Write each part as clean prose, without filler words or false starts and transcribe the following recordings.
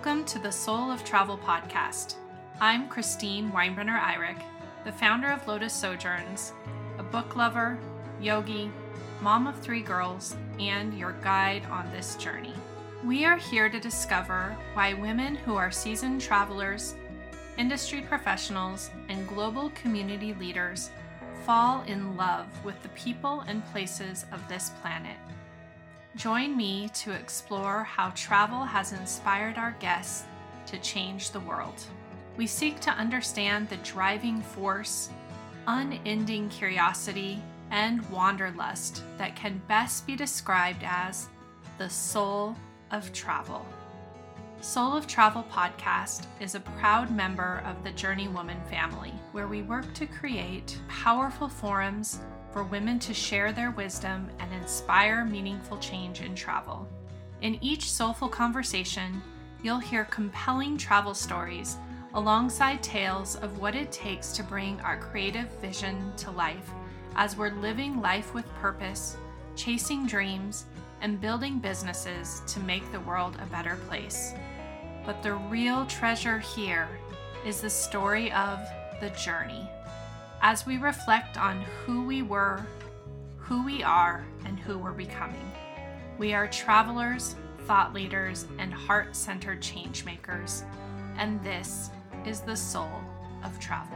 Welcome to the Soul of Travel podcast. I'm Christine Weinbrenner-Eyrich, the founder of Lotus Sojourns, a book lover, yogi, mom of 3 girls, and your guide on this journey. We are here to discover why women who are seasoned travelers, industry professionals, and global community leaders fall in love with the people and places of this planet. Join me to explore how travel has inspired our guests to change the world. We seek to understand the driving force, unending curiosity, and wanderlust that can best be described as the soul of travel. Soul of Travel podcast is a proud member of the Journey Woman family, where we work to create powerful forums for women to share their wisdom and inspire meaningful change in travel. In each soulful conversation, you'll hear compelling travel stories alongside tales of what it takes to bring our creative vision to life as we're living life with purpose, chasing dreams, and building businesses to make the world a better place. But the real treasure here is the story of the journey. As we reflect on who we were, who we are, and who we're becoming. We are travelers, thought leaders, and heart-centered change makers. And this is the soul of travel.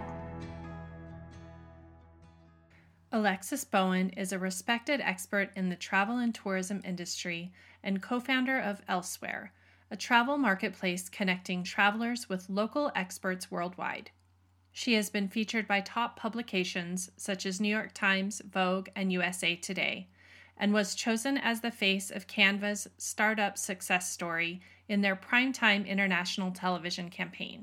Alexis Bowen is a respected expert in the travel and tourism industry and co-founder of Elsewhere, a travel marketplace connecting travelers with local experts worldwide. She has been featured by top publications such as New York Times, Vogue, and USA Today, and was chosen as the face of Canva's startup success story in their primetime international television campaign.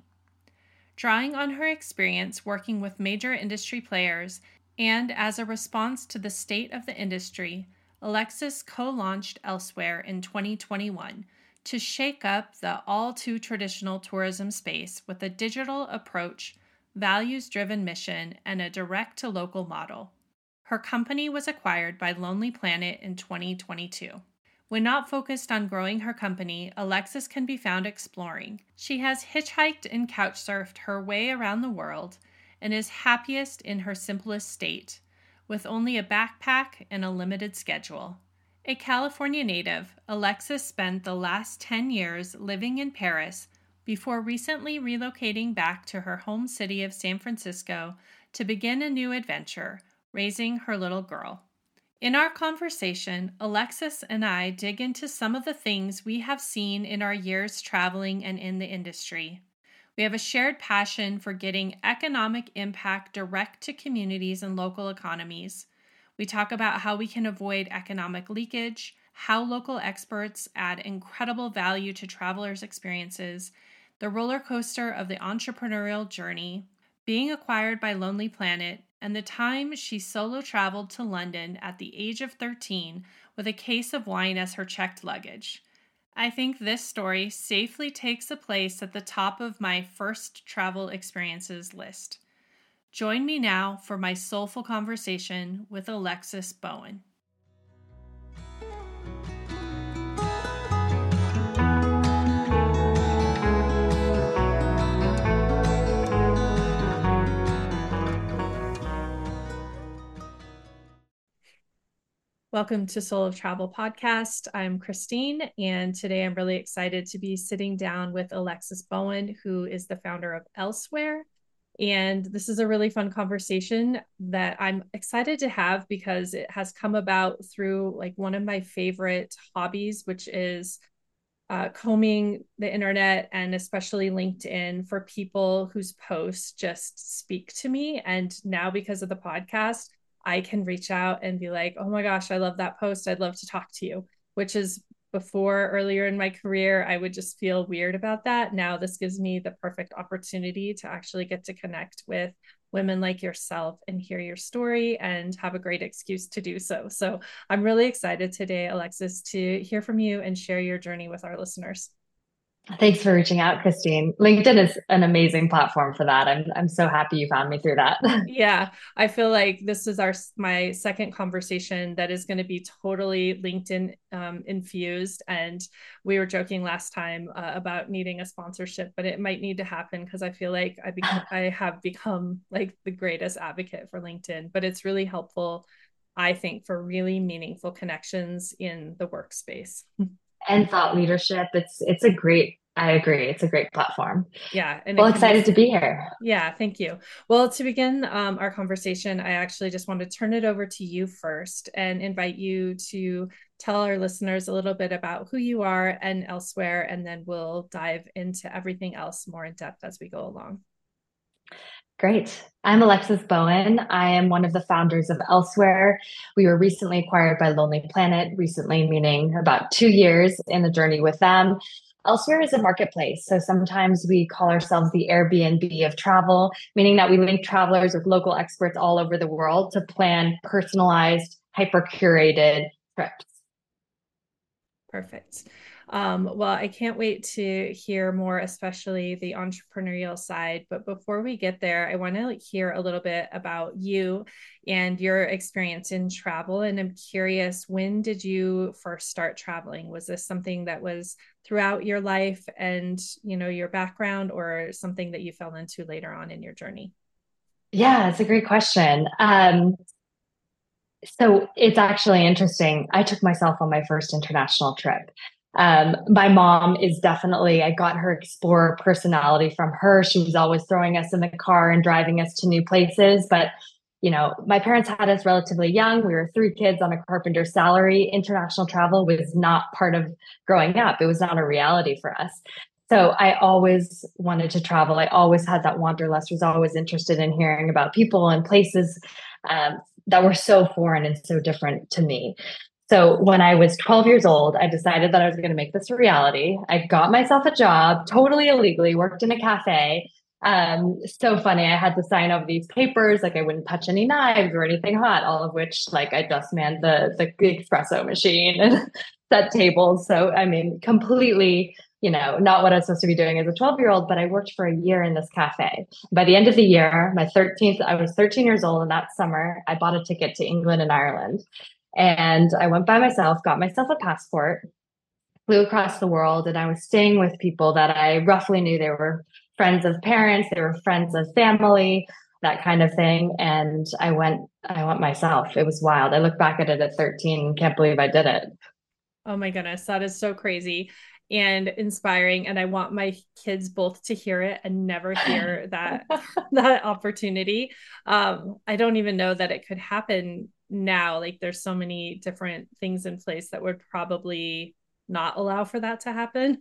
Drawing on her experience working with major industry players and as a response to the state of the industry, Alexis co-launched Elsewhere in 2021 to shake up the all-too-traditional tourism space with a digital approach, values-driven mission, and a direct-to-local model. Her company was acquired by Lonely Planet in 2022. When not focused on growing her company, Alexis can be found exploring. She has hitchhiked and couchsurfed her way around the world and is happiest in her simplest state, with only a backpack and a limited schedule. A California native, Alexis spent the last 10 years living in Paris before recently relocating back to her home city of San Francisco to begin a new adventure, raising her little girl. In our conversation, Alexis and I dig into some of the things we have seen in our years traveling and in the industry. We have a shared passion for getting economic impact direct to communities and local economies. We talk about how we can avoid economic leakage, how local experts add incredible value to travelers' experiences, the roller coaster of the entrepreneurial journey, being acquired by Lonely Planet, and the time she solo traveled to London at the age of 13 with a case of wine as her checked luggage. I think this story safely takes a place at the top of my first travel experiences list. Join me now for my soulful conversation with Alexis Bowen. Welcome to Soul of Travel podcast. I'm Christine, and today I'm really excited to be sitting down with Alexis Bowen, who is the founder of Elsewhere. And this is a really fun conversation that I'm excited to have because it has come about through one of my favorite hobbies, which is combing the internet and especially LinkedIn for people whose posts just speak to me. And now because of the podcast, I can reach out and be like, oh my gosh, I love that post. I'd love to talk to you, which is before earlier in my career, I would just feel weird about that. Now this gives me the perfect opportunity to actually get to connect with women like yourself and hear your story and have a great excuse to do so. So I'm really excited today, Alexis, to hear from you and share your journey with our listeners. Thanks for reaching out, Christine. LinkedIn is an amazing platform for that. I'm so happy you found me through that. Yeah, I feel like this is my second conversation that is going to be totally LinkedIn infused. And we were joking last time about needing a sponsorship, but it might need to happen because I feel like I have become like the greatest advocate for LinkedIn. But it's really helpful, I think, for really meaningful connections in the workspace. And thought leadership. It's a great, I agree. It's a great platform. Yeah, and Well, it can be. excited to be here. Yeah, thank you. Well, to begin our conversation, I actually just want to turn it over to you first and invite you to tell our listeners a little bit about who you are and Elsewhere, and then we'll dive into everything else more in depth as we go along. Great. I'm Alexis Bowen. I am one of the founders of Elsewhere. We were recently acquired by Lonely Planet, recently meaning about 2 years in the journey with them. Elsewhere is a marketplace. So sometimes we call ourselves the Airbnb of travel, meaning that we link travelers with local experts all over the world to plan personalized, hyper curated trips. Perfect. Well, I can't wait to hear more, especially the entrepreneurial side. But before we get there, I want to hear a little bit about you and your experience in travel. And I'm curious, when did you first start traveling? Was this something that was throughout your life and your background, or something that you fell into later on in your journey? Yeah, it's a great question. So it's actually interesting. I took myself on my first international trip. My mom is definitely, I got her explorer personality from her. She was always throwing us in the car and driving us to new places. But, my parents had us relatively young. We were three kids on a carpenter's salary. International travel was not part of growing up, it was not a reality for us. So I always wanted to travel. I always had that wanderlust, was always interested in hearing about people and places. That were so foreign and so different to me. So when I was 12 years old, I decided that I was going to make this a reality. I got myself a job, totally illegally, worked in a cafe. So funny. I had to sign over these papers, like I wouldn't touch any knives or anything hot, all of which, like, I just manned the espresso machine and set tables. So I mean, completely, not what I was supposed to be doing as a 12-year-old, but I worked for a year in this cafe. By the end of the year, my 13th, I was 13 years old, and that summer I bought a ticket to England and Ireland. And I went by myself, got myself a passport, flew across the world, and I was staying with people that I roughly knew. They were friends of parents, they were friends of family, that kind of thing. And I went myself. It was wild. I look back at it at 13 and can't believe I did it. Oh my goodness, that is so crazy and inspiring. And I want my kids both to hear it and never hear that that opportunity. I don't even know that it could happen now. Like there's so many different things in place that would probably not allow for that to happen.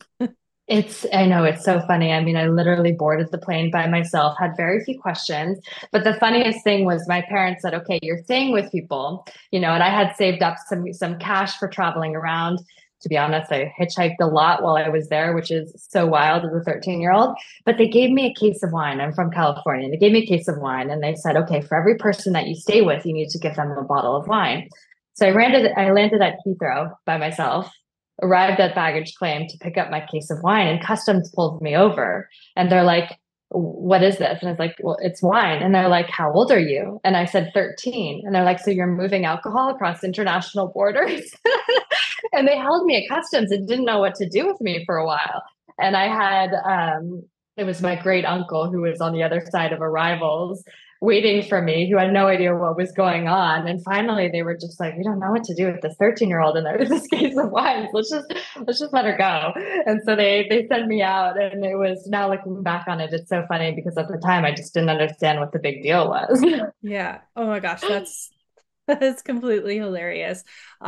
I know it's so funny. I mean, I literally boarded the plane by myself, had very few questions. But the funniest thing was my parents said, okay, you're staying with people, and I had saved up some cash for traveling around. To be honest, I hitchhiked a lot while I was there, which is so wild as a 13-year-old. But they gave me a case of wine. I'm from California. They gave me a case of wine and they said, okay, for every person that you stay with, you need to give them a bottle of wine. So I landed at Heathrow by myself, arrived at baggage claim to pick up my case of wine, and customs pulled me over and they're like, what is this? And I was like, well, it's wine. And they're like, how old are you? And I said 13. And they're like, so you're moving alcohol across international borders? And they held me at customs and didn't know what to do with me for a while. And I had it was my great uncle who was on the other side of arrivals waiting for me, who had no idea what was going on. And finally they were just like, we don't know what to do with this 13-year-old, and there's this case of wine. Let's just let her go. And so they sent me out, and it was, now looking back on it, it's so funny because at the time I just didn't understand what the big deal was. Yeah. Oh my gosh, that's completely hilarious.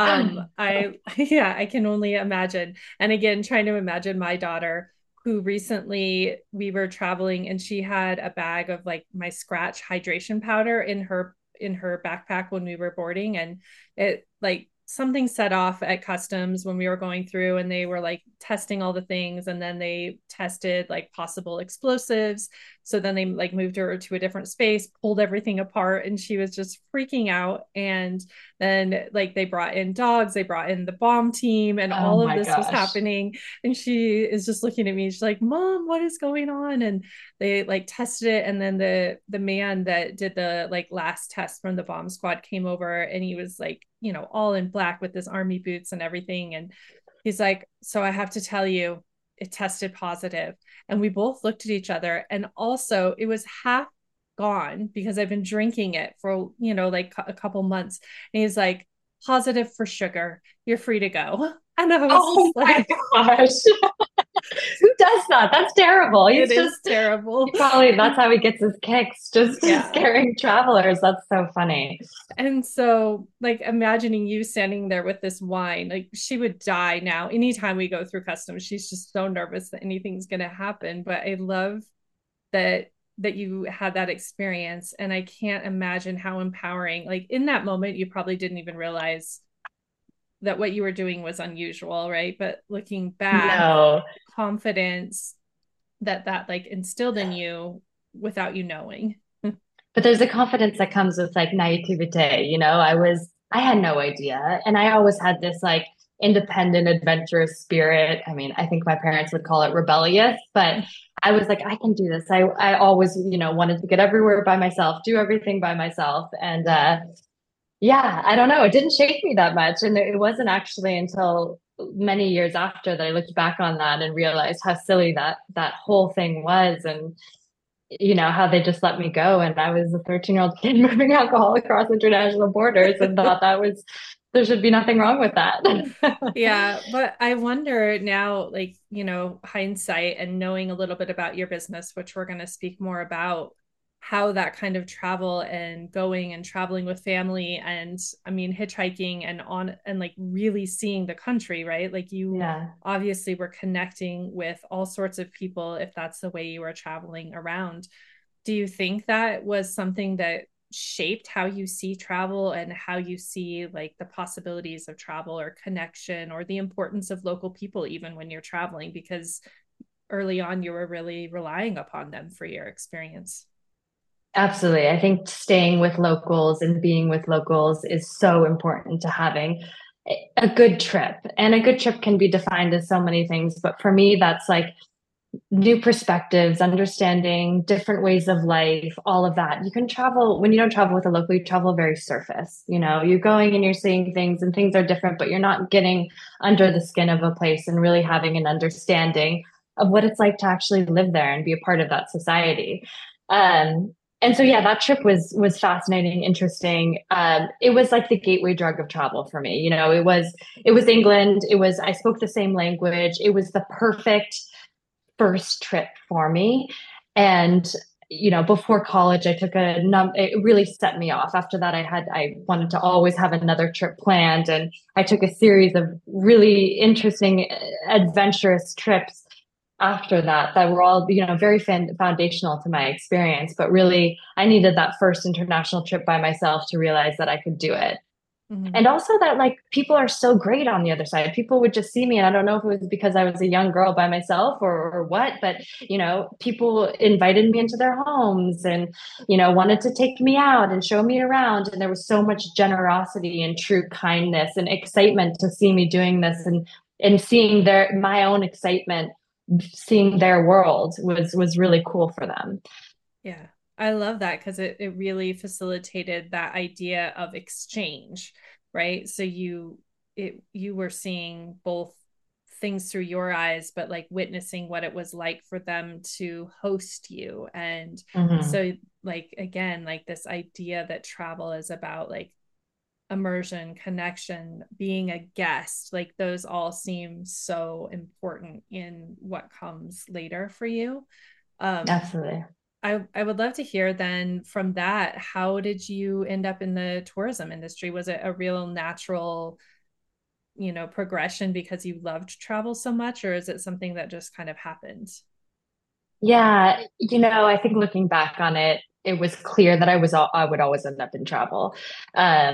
I yeah, I can only imagine. And again, trying to imagine my daughter who recently we were traveling and she had a bag of like my Scratch hydration powder in her backpack when we were boarding, and it like something set off at customs when we were going through, and they were like testing all the things, and then they tested like possible explosives. So then they like moved her to a different space, pulled everything apart, and she was just freaking out. And then like they brought in dogs, they brought in the bomb team, and Oh all of my this was gosh. happening. And she is just looking at me, she's like, Mom, what is going on? And they like tested it, and then the man that did the like last test from the bomb squad came over, and he was like, all in black with his army boots and everything. And he's like, so I have to tell you, it tested positive. And we both looked at each other, and also it was half gone because I've been drinking it for like a couple months. And he's like, positive for sugar, you're free to go. And I was Oh just my like, gosh. Who does that? That's terrible. it He's just is terrible. he probably that's how he gets his kicks, just Yeah. scaring travelers. That's so funny. And so, like, imagining you standing there with this wine, like, she would die now. Anytime we go through customs, she's just so nervous that anything's going to happen. But I love that you had that experience, and I can't imagine how empowering. Like in that moment, you probably didn't even realize that what you were doing was unusual, right? But looking back, No. confidence that like instilled in you without you knowing. But there's a confidence that comes with like naivete, I had no idea. And I always had this like independent, adventurous spirit. I mean, I think my parents would call it rebellious, but I was like, I can do this. I always, wanted to get everywhere by myself, do everything by myself. And yeah, I don't know. It didn't shake me that much. And it wasn't actually until many years after that I looked back on that and realized how silly that whole thing was. And how they just let me go. And I was a 13-year-old kid moving alcohol across international borders and thought there should be nothing wrong with that. Yeah, but I wonder now, like, hindsight and knowing a little bit about your business, which we're going to speak more about, how that kind of travel and going and traveling with family, and I mean, hitchhiking and on and like really seeing the country, right? Like, you Yeah. obviously were connecting with all sorts of people if that's the way you were traveling around. Do you think that was something that shaped how you see travel and how you see like the possibilities of travel or connection or the importance of local people even when you're traveling, because early on you were really relying upon them for your experience? Absolutely. I think staying with locals and being with locals is so important to having a good trip. And a good trip can be defined as so many things, but for me, that's like new perspectives, understanding different ways of life, all of that. You can travel when you don't travel with a local, you travel very surface. You're going and you're seeing things and things are different, but you're not getting under the skin of a place and really having an understanding of what it's like to actually live there and be a part of that society. And so yeah, that trip was fascinating, interesting. It was like the gateway drug of travel for me. It was England. I spoke the same language. It was the perfect first trip for me. And before college, I took it really set me off. After that, I wanted to always have another trip planned. And I took a series of really interesting, adventurous trips after that were all, very foundational to my experience. But really, I needed that first international trip by myself to realize that I could do it. Mm-hmm. And also that like people are so great on the other side. People would just see me, and I don't know if it was because I was a young girl by myself or what, but people invited me into their homes and wanted to take me out and show me around. And there was so much generosity and true kindness and excitement to see me doing this, and seeing my own excitement, seeing their world was really cool for them. Yeah, I love that because it really facilitated that idea of exchange, right? So you were seeing both things through your eyes, but like witnessing what it was like for them to host you. And Hmm. so like again, like this idea that travel is about like immersion, connection, being a guest, like those all seem so important in what comes later for you. Um, Absolutely. I would love to hear then from that, how did you end up in the tourism industry? Was it a real natural, progression because you loved travel so much, or is it something that just kind of happened? Yeah, I think looking back on it, it was clear that I would always end up in travel.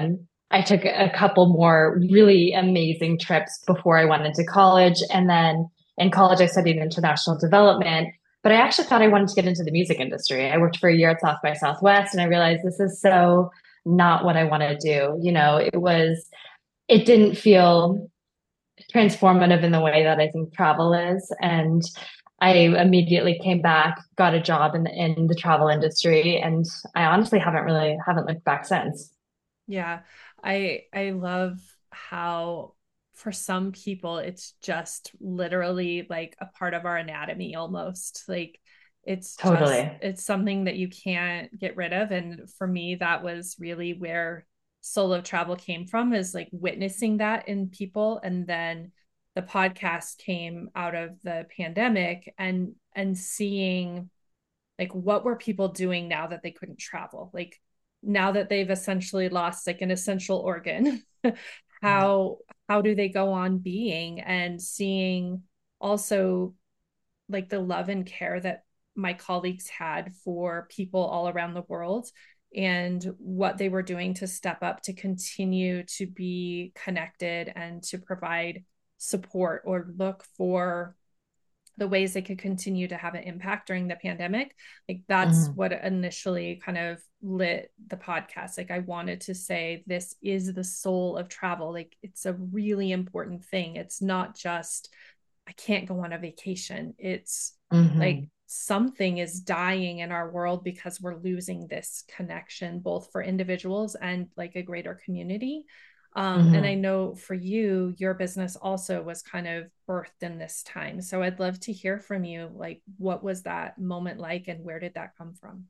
I took a couple more really amazing trips before I went into college. And then in college, I studied international development. But I actually thought I wanted to get into the music industry. I worked for a year at South by Southwest, and I realized this is so not what I want to do. It didn't feel transformative in the way that I think travel is. And I immediately came back, got a job in the travel industry, and I honestly haven't looked back since. Yeah, I love how for some people it's just literally like a part of our anatomy almost. Like Totally. it's something that you can't get rid of. And for me, that was really where solo travel came from, is like witnessing that in people. And then the podcast came out of the pandemic, and seeing like what were people doing now that they couldn't travel, like now that they've essentially lost like an essential organ. how how do they go on being, and seeing also like the love and care that my colleagues had for people all around the world, and what they were doing to step up to continue to be connected and to provide support or look for the ways they could continue to have an impact during the pandemic. Like that's Mhm. what initially kind of lit the podcast. Like I wanted to say this is the soul of travel. Like it's a really important thing. It's not just I can't go on a vacation. It's like Mhm. something is dying in our world because we're losing this connection, both for individuals and like a greater community. And I Mhm. know for you, your business also was kind of birthed in this time. So I'd love to hear from you. Like, what was that moment like, and where did that come from?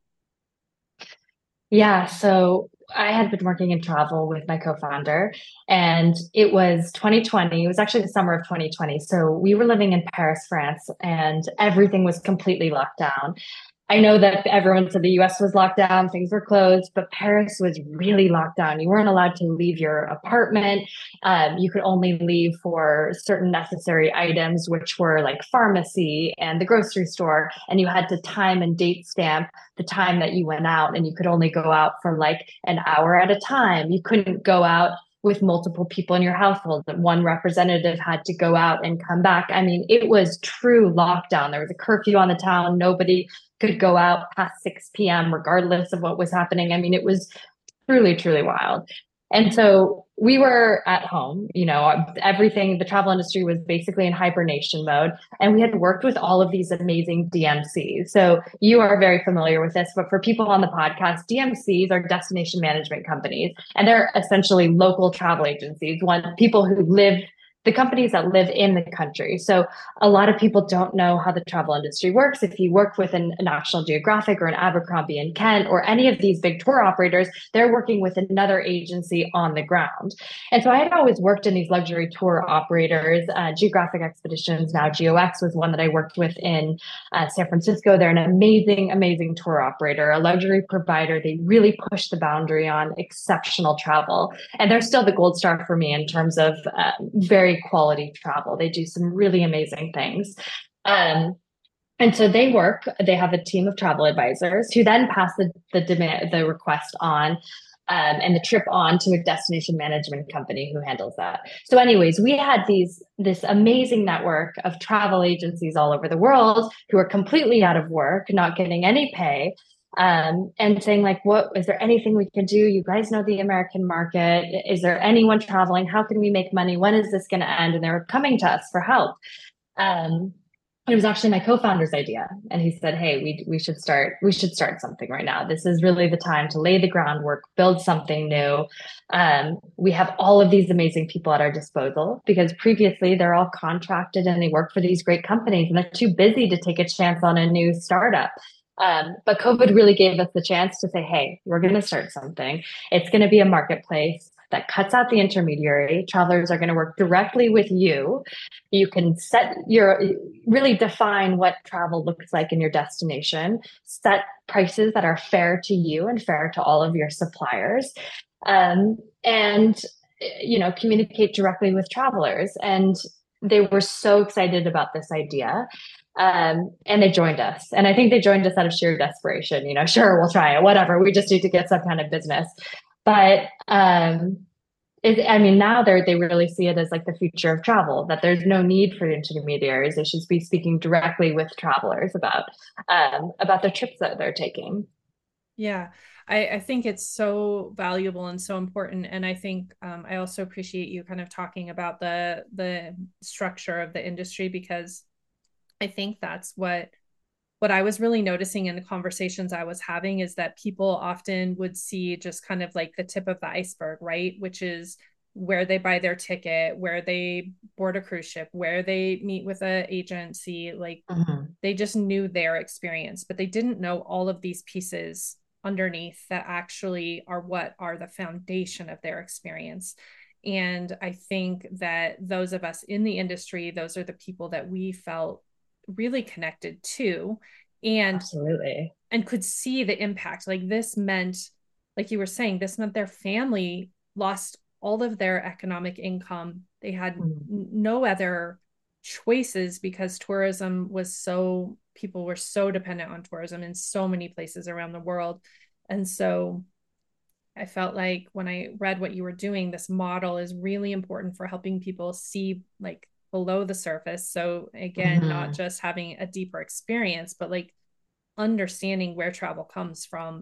Yeah, so I had been working in travel with my co-founder, and it was 2020. It was actually the summer of 2020. So we were living in Paris, France, and everything was completely locked down. I know that everyone said the US was locked down, things were closed, but Paris was really locked down. You weren't allowed to leave your apartment. You could only leave for certain necessary items, which were like pharmacy and the grocery store. And you had to time and date stamp the time that you went out, and you could only go out for like an hour at a time. You couldn't go out with multiple people in your household, that one representative had to go out and come back. I mean, it was true lockdown. There was a curfew on the town. Nobody could go out past 6 p.m., regardless of what was happening. I mean, it was truly, truly wild. And so we were at home, everything, the travel industry was basically in hibernation mode. And we had worked with all of these amazing DMCs. So you are very familiar with this, but for people on the podcast, DMCs are destination management companies, and they're essentially local travel agencies, people who live the companies that live in the country. So a lot of people don't know how the travel industry works. If you work with a National Geographic or an Abercrombie and Kent or any of these big tour operators, they're working with another agency on the ground. And so I had always worked in these luxury tour operators. Geographic Expeditions, now GeoX, was one that I worked with in San Francisco. They're an amazing, amazing tour operator, a luxury provider. They really push the boundary on exceptional travel. And they're still the gold star for me in terms of very quality travel. They do some really amazing things. Um, and so they have a team of travel advisors who then pass the request on and the trip on to a destination management company who handles that. So, anyways, we had this amazing network of travel agencies all over the world who are completely out of work, not getting any pay, and saying like, "What is there anything we can do? You guys know the American market. Is there anyone traveling? How can we make money? When is this going to end?" And they were coming to us for help. Um, it was actually my co-founder's idea, and he said, "Hey, we should start something right now. This is really the time to lay the groundwork, build something new. We have all of these amazing people at our disposal because previously they're all contracted and they work for these great companies, and they're too busy to take a chance on a new startup." But COVID really gave us the chance to say, "Hey, we're going to start something. It's going to be a marketplace that cuts out the intermediary. Travelers are going to work directly with you. You can really define what travel looks like in your destination, set prices that are fair to you and fair to all of your suppliers, and communicate directly with travelers." And they were so excited about this idea. And they joined us. And I think they joined us out of sheer desperation. Sure, we'll try it, whatever. We just need to get some kind of business. But I mean, now they really see it as like the future of travel, that there's no need for intermediaries. They should be speaking directly with travelers about the trips that they're taking. Yeah, I think it's so valuable and so important. And I think I also appreciate you kind of talking about the structure of the industry, because I think that's what I was really noticing in the conversations I was having is that people often would see just kind of like the tip of the iceberg, right? Which is where they buy their ticket, where they board a cruise ship, where they meet with an agency. Like Mhm. they just knew their experience, but they didn't know all of these pieces underneath that actually are what are the foundation of their experience. And I think that those of us in the industry, those are the people that we felt really connected to, and Absolutely. could see the impact. Like this meant, like you were saying, this meant their family lost all of their economic income. They had Mhm. no other choices because tourism was so, people were so dependent on tourism in so many places around the world. And so I felt like when I read what you were doing, this model is really important for helping people see like below the surface. So again, not Mhm. just having a deeper experience, but like understanding where travel comes from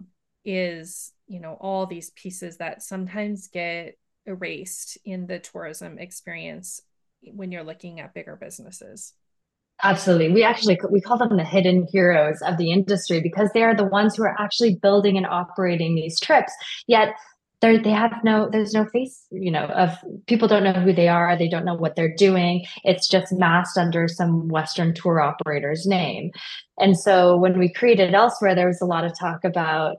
is, all these pieces that sometimes get erased in the tourism experience when you're looking at bigger businesses. Absolutely. We call them the hidden heroes of the industry because they are the ones who are actually building and operating these trips. Yet they have there's no face, of people don't know who they are. They don't know what they're doing. It's just masked under some Western tour operator's name. And so when we created Elsewhere, there was a lot of talk about,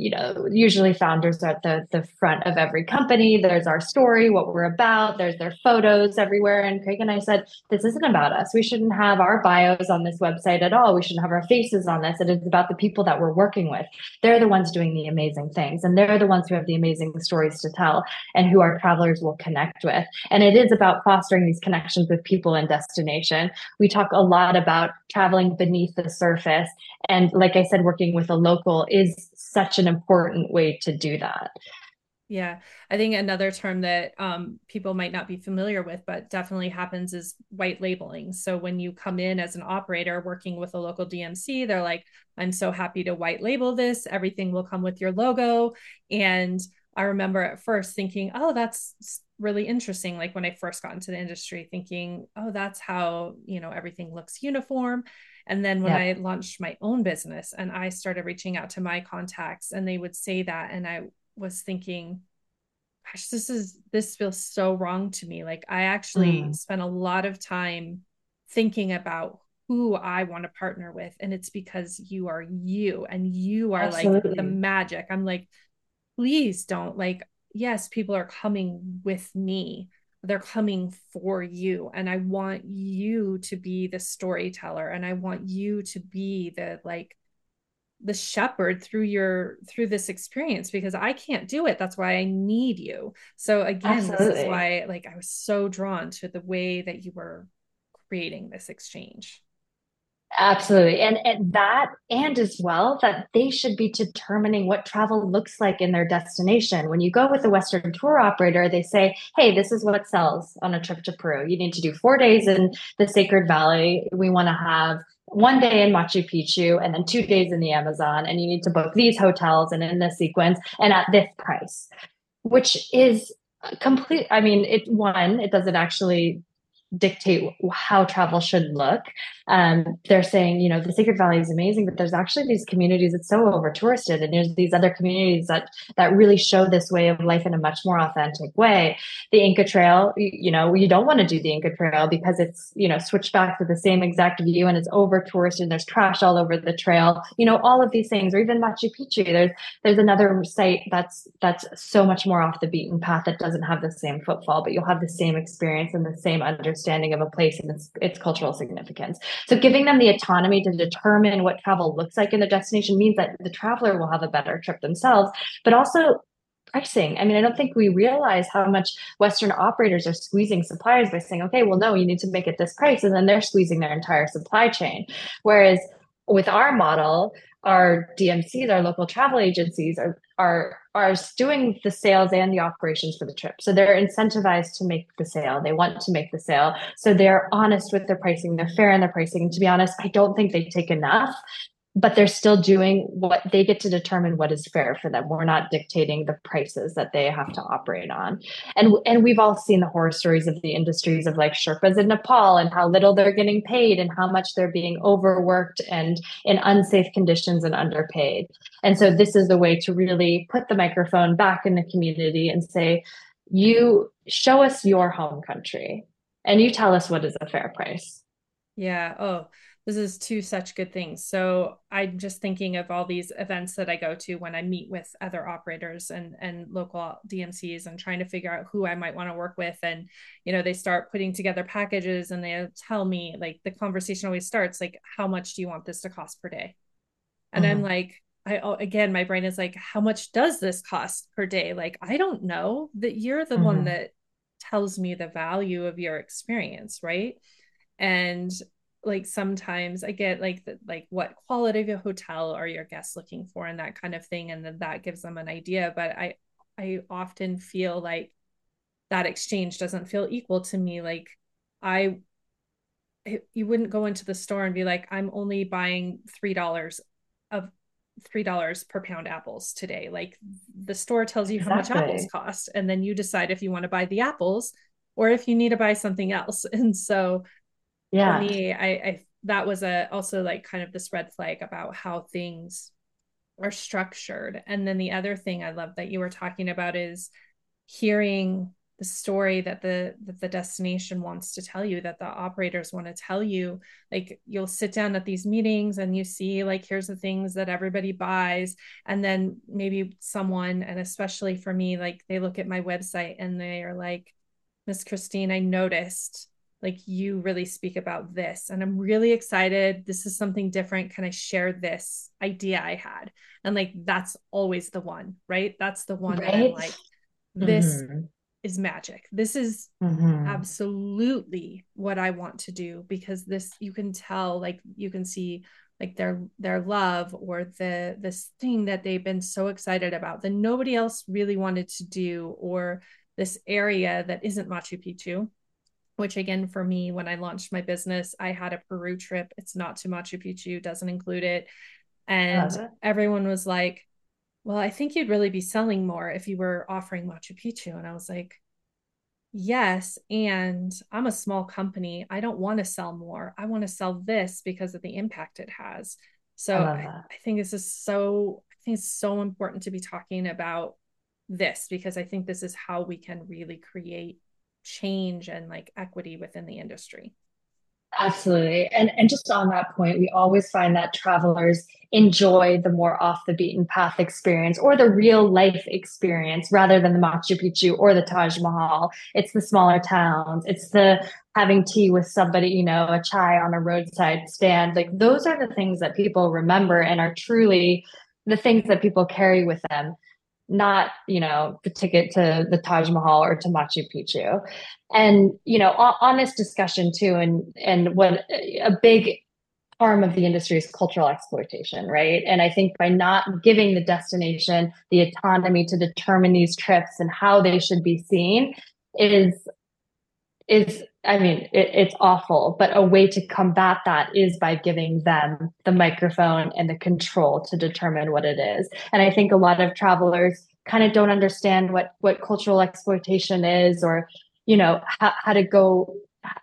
usually founders are at the front of every company. There's our story, what we're about. There's their photos everywhere. And Craig and I said, this isn't about us. We shouldn't have our bios on this website at all. We shouldn't have our faces on this. It is about the people that we're working with. They're the ones doing the amazing things, and they're the ones who have the amazing stories to tell and who our travelers will connect with. And it is about fostering these connections with people and destination. We talk a lot about traveling beneath the surface. And like I said, working with a local is such an important way to do that. Yeah, I think another term that people might not be familiar with, but definitely happens, is white labeling. So when you come in as an operator working with a local DMC, they're like, I'm so happy to white label this. Everything will come with your logo. And I remember at first thinking, oh, that's really interesting. Like when I first got into the industry, thinking, oh, that's how, everything looks uniform. And then when Yeah, I launched my own business and I started reaching out to my contacts and they would say that, and I was thinking, gosh, this feels so wrong to me. Like I actually mm, spent a lot of time thinking about who I want to partner with. And it's because you are you and you are like the absolutely. magic. I'm like, please don't, like, yes, people are coming with me. They're coming for you. And I want you to be the storyteller. And I want you to be the shepherd through this experience, because I can't do it. That's why I need you. So again, this is Absolutely. why like I was so drawn to the way that you were creating this exchange. Absolutely. And that, and as well, that they should be determining what travel looks like in their destination. When you go with a Western tour operator, they say, hey, this is what sells on a trip to Peru. You need to do 4 days in the Sacred Valley. We want to have 1 day in Machu Picchu and then 2 days in the Amazon. And you need to book these hotels and in this sequence and at this price, which is complete. I mean, it doesn't actually dictate how travel should look. They're saying, the Sacred Valley is amazing, but there's actually these communities that's so over touristed, and there's these other communities that really show this way of life in a much more authentic way. The Inca Trail, you don't want to do the Inca Trail because it's switched back to the same exact view and it's over touristed. And there's trash all over the trail. All of these things, or even Machu Picchu. There's another site that's so much more off the beaten path that doesn't have the same footfall, but you'll have the same experience and the same understanding of a place and its cultural significance. So giving them the autonomy to determine what travel looks like in the destination means that the traveler will have a better trip themselves, but also pricing. I mean, I don't think we realize how much Western operators are squeezing suppliers by saying, okay, well, no, you need to make it this price. And then they're squeezing their entire supply chain. Whereas with our model, our DMCs, our local travel agencies are are doing the sales and the operations for the trip. So they're incentivized to make the sale. They want to make the sale. So they're honest with their pricing. They're fair in their pricing. And to be honest, I don't think they take enough, but they're still doing what they get to determine what is fair for them. We're not dictating the prices that they have to operate on. And we've all seen the horror stories of the industries of like Sherpas in Nepal and how little they're getting paid and how much they're being overworked and in unsafe conditions and underpaid. And so this is the way to really put the microphone back in the community and say, you show us your home country and you tell us what is a fair price. Yeah. Oh, this is two such good things. So I'm just thinking of all these events that I go to when I meet with other operators and local DMCs and trying to figure out who I might want to work with. And, they start putting together packages and they tell me, like, the conversation always starts like, how much do you want this to cost per day? And I'm like, again, my brain is like, how much does this cost per day? Like, I don't know. That you're the one that tells me the value of your experience, right? And like sometimes I get like what quality of a hotel are your guests looking for and that kind of thing, and then that gives them an idea. But I often feel like that exchange doesn't feel equal to me. Like I you wouldn't go into the store and be like, I'm only buying of $3 per pound apples today. Like the store tells you how much apples cost, and then you decide if you want to buy the apples or if you need to buy something else. And so for me, I that was also like kind of this red flag about how things are structured. And then the other thing I love that you were talking about is hearing the story that the destination wants to tell you, that the operators want to tell you. Like you'll sit down at these meetings and you see like, here's the things that everybody buys. And then maybe someone, and especially for me, like they look at my website and they are like, Miss Christine, I noticed like you really speak about this and I'm really excited. This is something different. Can I share this idea I had? And like, that's always the one, right? That's the one that I'm like, this is magic. This is absolutely what I want to do, because this, you can tell, like you can see like their love or this thing that they've been so excited about that nobody else really wanted to do, or this area that isn't Machu Picchu. Which again, for me, when I launched my business, I had a Peru trip. It's not to Machu Picchu, doesn't include it. And everyone was like, well, I think you'd really be selling more if you were offering Machu Picchu. And I was like, yes. And I'm a small company. I don't want to sell more. I want to sell this because of the impact it has. So I think this is I think it's so important to be talking about this, because I think this is how we can really create change and like equity within the industry. Absolutely. And just on that point, we always find that travelers enjoy the more off the beaten path experience or the real life experience rather than the Machu Picchu or the Taj Mahal. It's the smaller towns. It's the having tea with somebody, a chai on a roadside stand. Like those are the things that people remember and are truly the things that people carry with them, not, the ticket to the Taj Mahal or to Machu Picchu. And, on this discussion too, and what a big arm of the industry is cultural exploitation, right? And I think by not giving the destination the autonomy to determine these trips and how they should be seen it's awful, but a way to combat that is by giving them the microphone and the control to determine what it is. And I think a lot of travelers kind of don't understand what cultural exploitation is, or, how to go,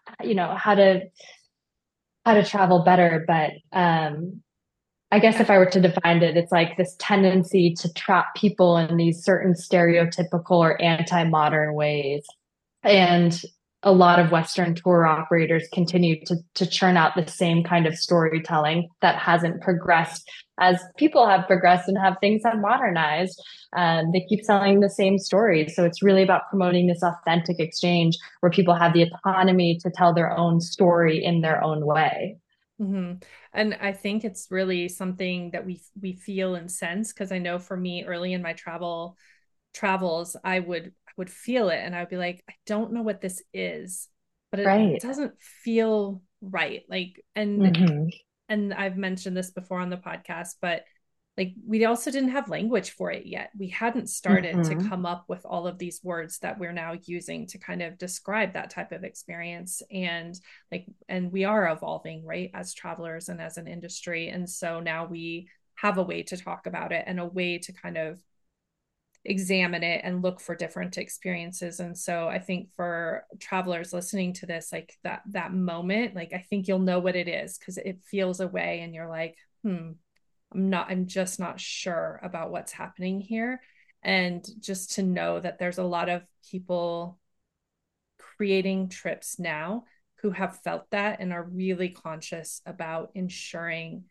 how to travel better. But, I guess if I were to define it, it's like this tendency to trap people in these certain stereotypical or anti-modern ways. And a lot of Western tour operators continue to churn out the same kind of storytelling that hasn't progressed as people have progressed and things have modernized. They keep selling the same stories. So it's really about promoting this authentic exchange where people have the autonomy to tell their own story in their own way. Mm-hmm. And I think it's really something that we feel and sense, because I know for me early in my travels, I would feel it and I would be like, I don't know what this is, but it doesn't feel right. Like, and I've mentioned this before on the podcast, but like we also didn't have language for it yet. We hadn't started to Hmm. come up with all of these words that we're now using to kind of describe that type of experience. And we are evolving, right, as travelers and as an industry. And so now we have a way to talk about it and a way to kind of examine it and look for different experiences. And so I think for travelers listening to this, like that moment, like I think you'll know what it is because it feels a way and you're like, I'm just not sure about what's happening here. And just to know that there's a lot of people creating trips now who have felt that and are really conscious about ensuring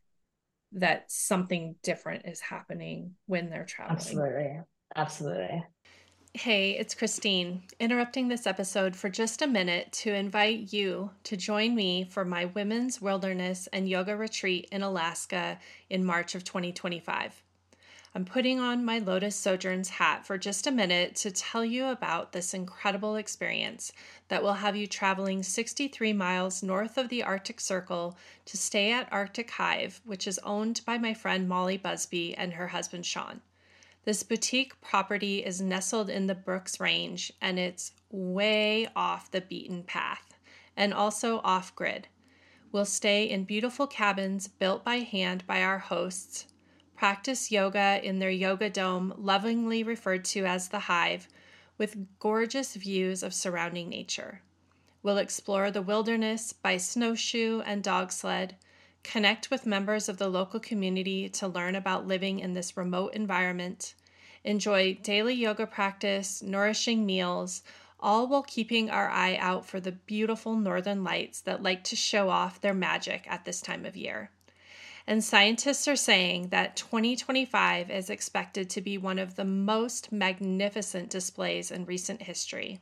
that something different is happening when they're traveling. Absolutely. Absolutely. Hey, it's Christine, interrupting this episode for just a minute to invite you to join me for my Women's Wilderness and Yoga Retreat in Alaska in March of 2025. I'm putting on my Lotus Sojourns hat for just a minute to tell you about this incredible experience that will have you traveling 63 miles north of the Arctic Circle to stay at Arctic Hive, which is owned by my friend Molly Busby and her husband Sean. This boutique property is nestled in the Brooks Range and it's way off the beaten path and also off grid. We'll stay in beautiful cabins built by hand by our hosts, practice yoga in their yoga dome, lovingly referred to as the Hive, with gorgeous views of surrounding nature. We'll explore the wilderness by snowshoe and dog sled, connect with members of the local community to learn about living in this remote environment, enjoy daily yoga practice, nourishing meals, all while keeping our eye out for the beautiful northern lights that like to show off their magic at this time of year. And scientists are saying that 2025 is expected to be one of the most magnificent displays in recent history.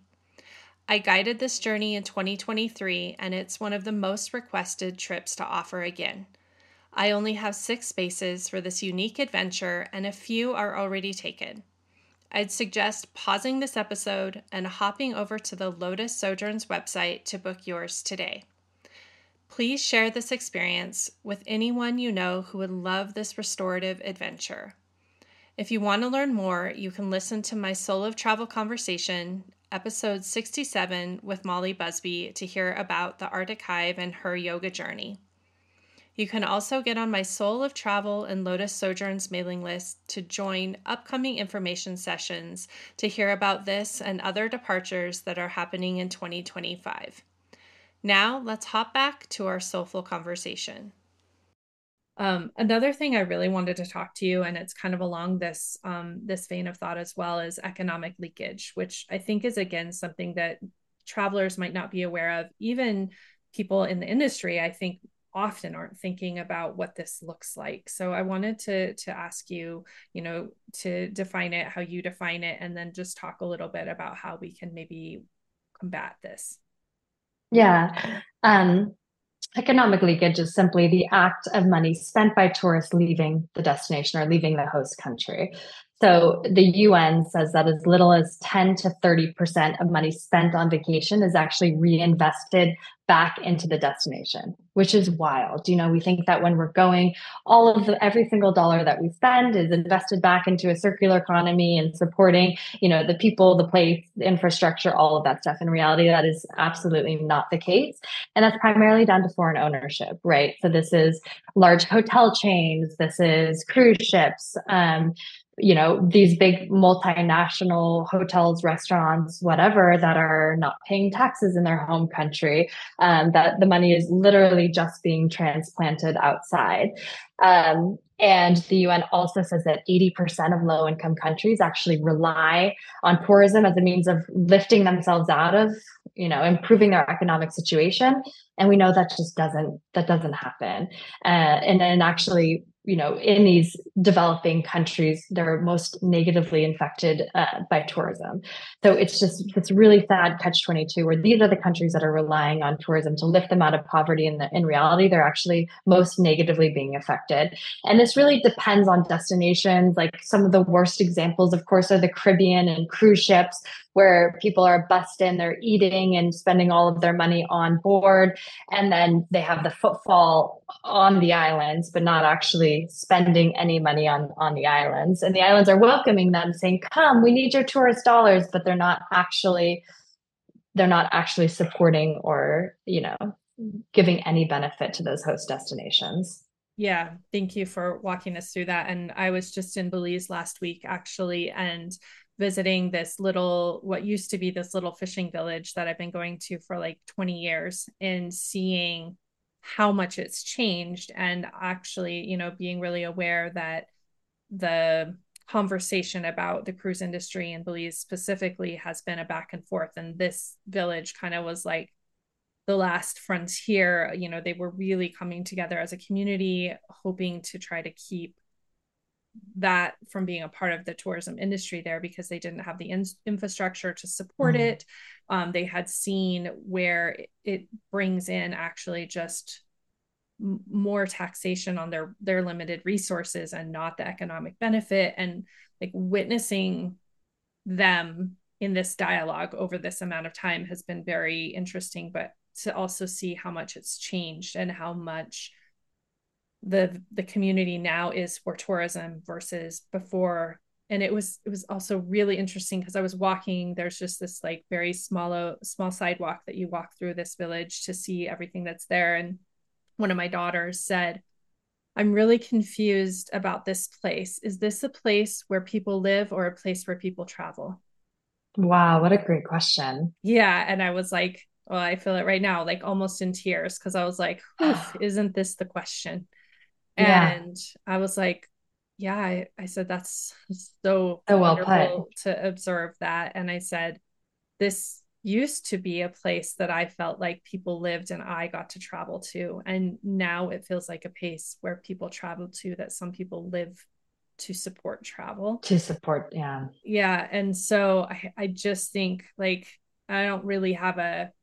I guided this journey in 2023, and it's one of the most requested trips to offer again. I only have 6 spaces for this unique adventure, and a few are already taken. I'd suggest pausing this episode and hopping over to the Lotus Sojourns website to book yours today. Please share this experience with anyone you know who would love this restorative adventure. If you want to learn more, you can listen to my Soul of Travel conversation, episode 67 with Molly Busby, to hear about the Arctic Hive and her yoga journey. You can also get on my Soul of Travel and Lotus Sojourns mailing list to join upcoming information sessions to hear about this and other departures that are happening in 2025. Now, let's hop back to our soulful conversation. Another thing I really wanted to talk to you, and it's kind of along this vein of thought as well, is economic leakage, which I think is again something that travelers might not be aware of. Even people in the industry, I think, often aren't thinking about what this looks like. So I wanted to ask you, to define it, how you define it, and then just talk a little bit about how we can maybe combat this. Yeah. Economic leakage is simply the act of money spent by tourists leaving the destination or leaving the host country. So the UN says that as little as 10 to 30% of money spent on vacation is actually reinvested back into the destination, which is wild. We think that when we're going, every single dollar that we spend is invested back into a circular economy and supporting, the people, the place, the infrastructure, all of that stuff. In reality, that is absolutely not the case. And that's primarily down to foreign ownership, right? So this is large hotel chains, this is cruise ships, these big multinational hotels, restaurants, whatever, that are not paying taxes in their home country, that the money is literally just being transplanted outside. And the UN also says that 80% of low income countries actually rely on tourism as a means of lifting themselves out of, improving their economic situation. And we know that doesn't happen. And then actually, in these developing countries, they're most negatively infected by tourism. So it's really sad catch-22 where these are the countries that are relying on tourism to lift them out of poverty. And in reality, they're actually most negatively being affected. And this really depends on destinations. Like some of the worst examples, of course, are the Caribbean and cruise ships, where people are bussed in, they're eating and spending all of their money on board. And then they have the footfall on the islands, but not actually spending any money on the islands. And the islands are welcoming them, saying, come, we need your tourist dollars, but they're not actually supporting or, giving any benefit to those host destinations. Yeah, thank you for walking us through that. And I was just in Belize last week, actually, and visiting this little, what used to be this little fishing village that I've been going to for like 20 years and seeing how much it's changed. And actually, being really aware that the conversation about the cruise industry in Belize specifically has been a back and forth. And this village kind of was like the last frontier. They were really coming together as a community, hoping to try to keep that from being a part of the tourism industry there because they didn't have the infrastructure to support it. They had seen where it brings in actually just more taxation on their limited resources and not the economic benefit, and like witnessing them in this dialogue over this amount of time has been very interesting, but to also see how much it's changed and how much the community now is for tourism versus before. And it was also really interesting because I was walking, there's just this like very small sidewalk that you walk through this village to see everything that's there. And one of my daughters said, I'm really confused about this place. Is this a place where people live or a place where people travel? Wow, what a great question. Yeah. And I was like, well, I feel it right now, like almost in tears, because I was like, oof, isn't this the question? Yeah, And I was like, yeah, I said, that's so so well put. wonderful to observe that. And I said, this used to be a place that I felt like people lived and I got to travel to. And now it feels like a place where people travel to, that some people live to support travel. To support, yeah. Yeah. And so I just think like I don't really have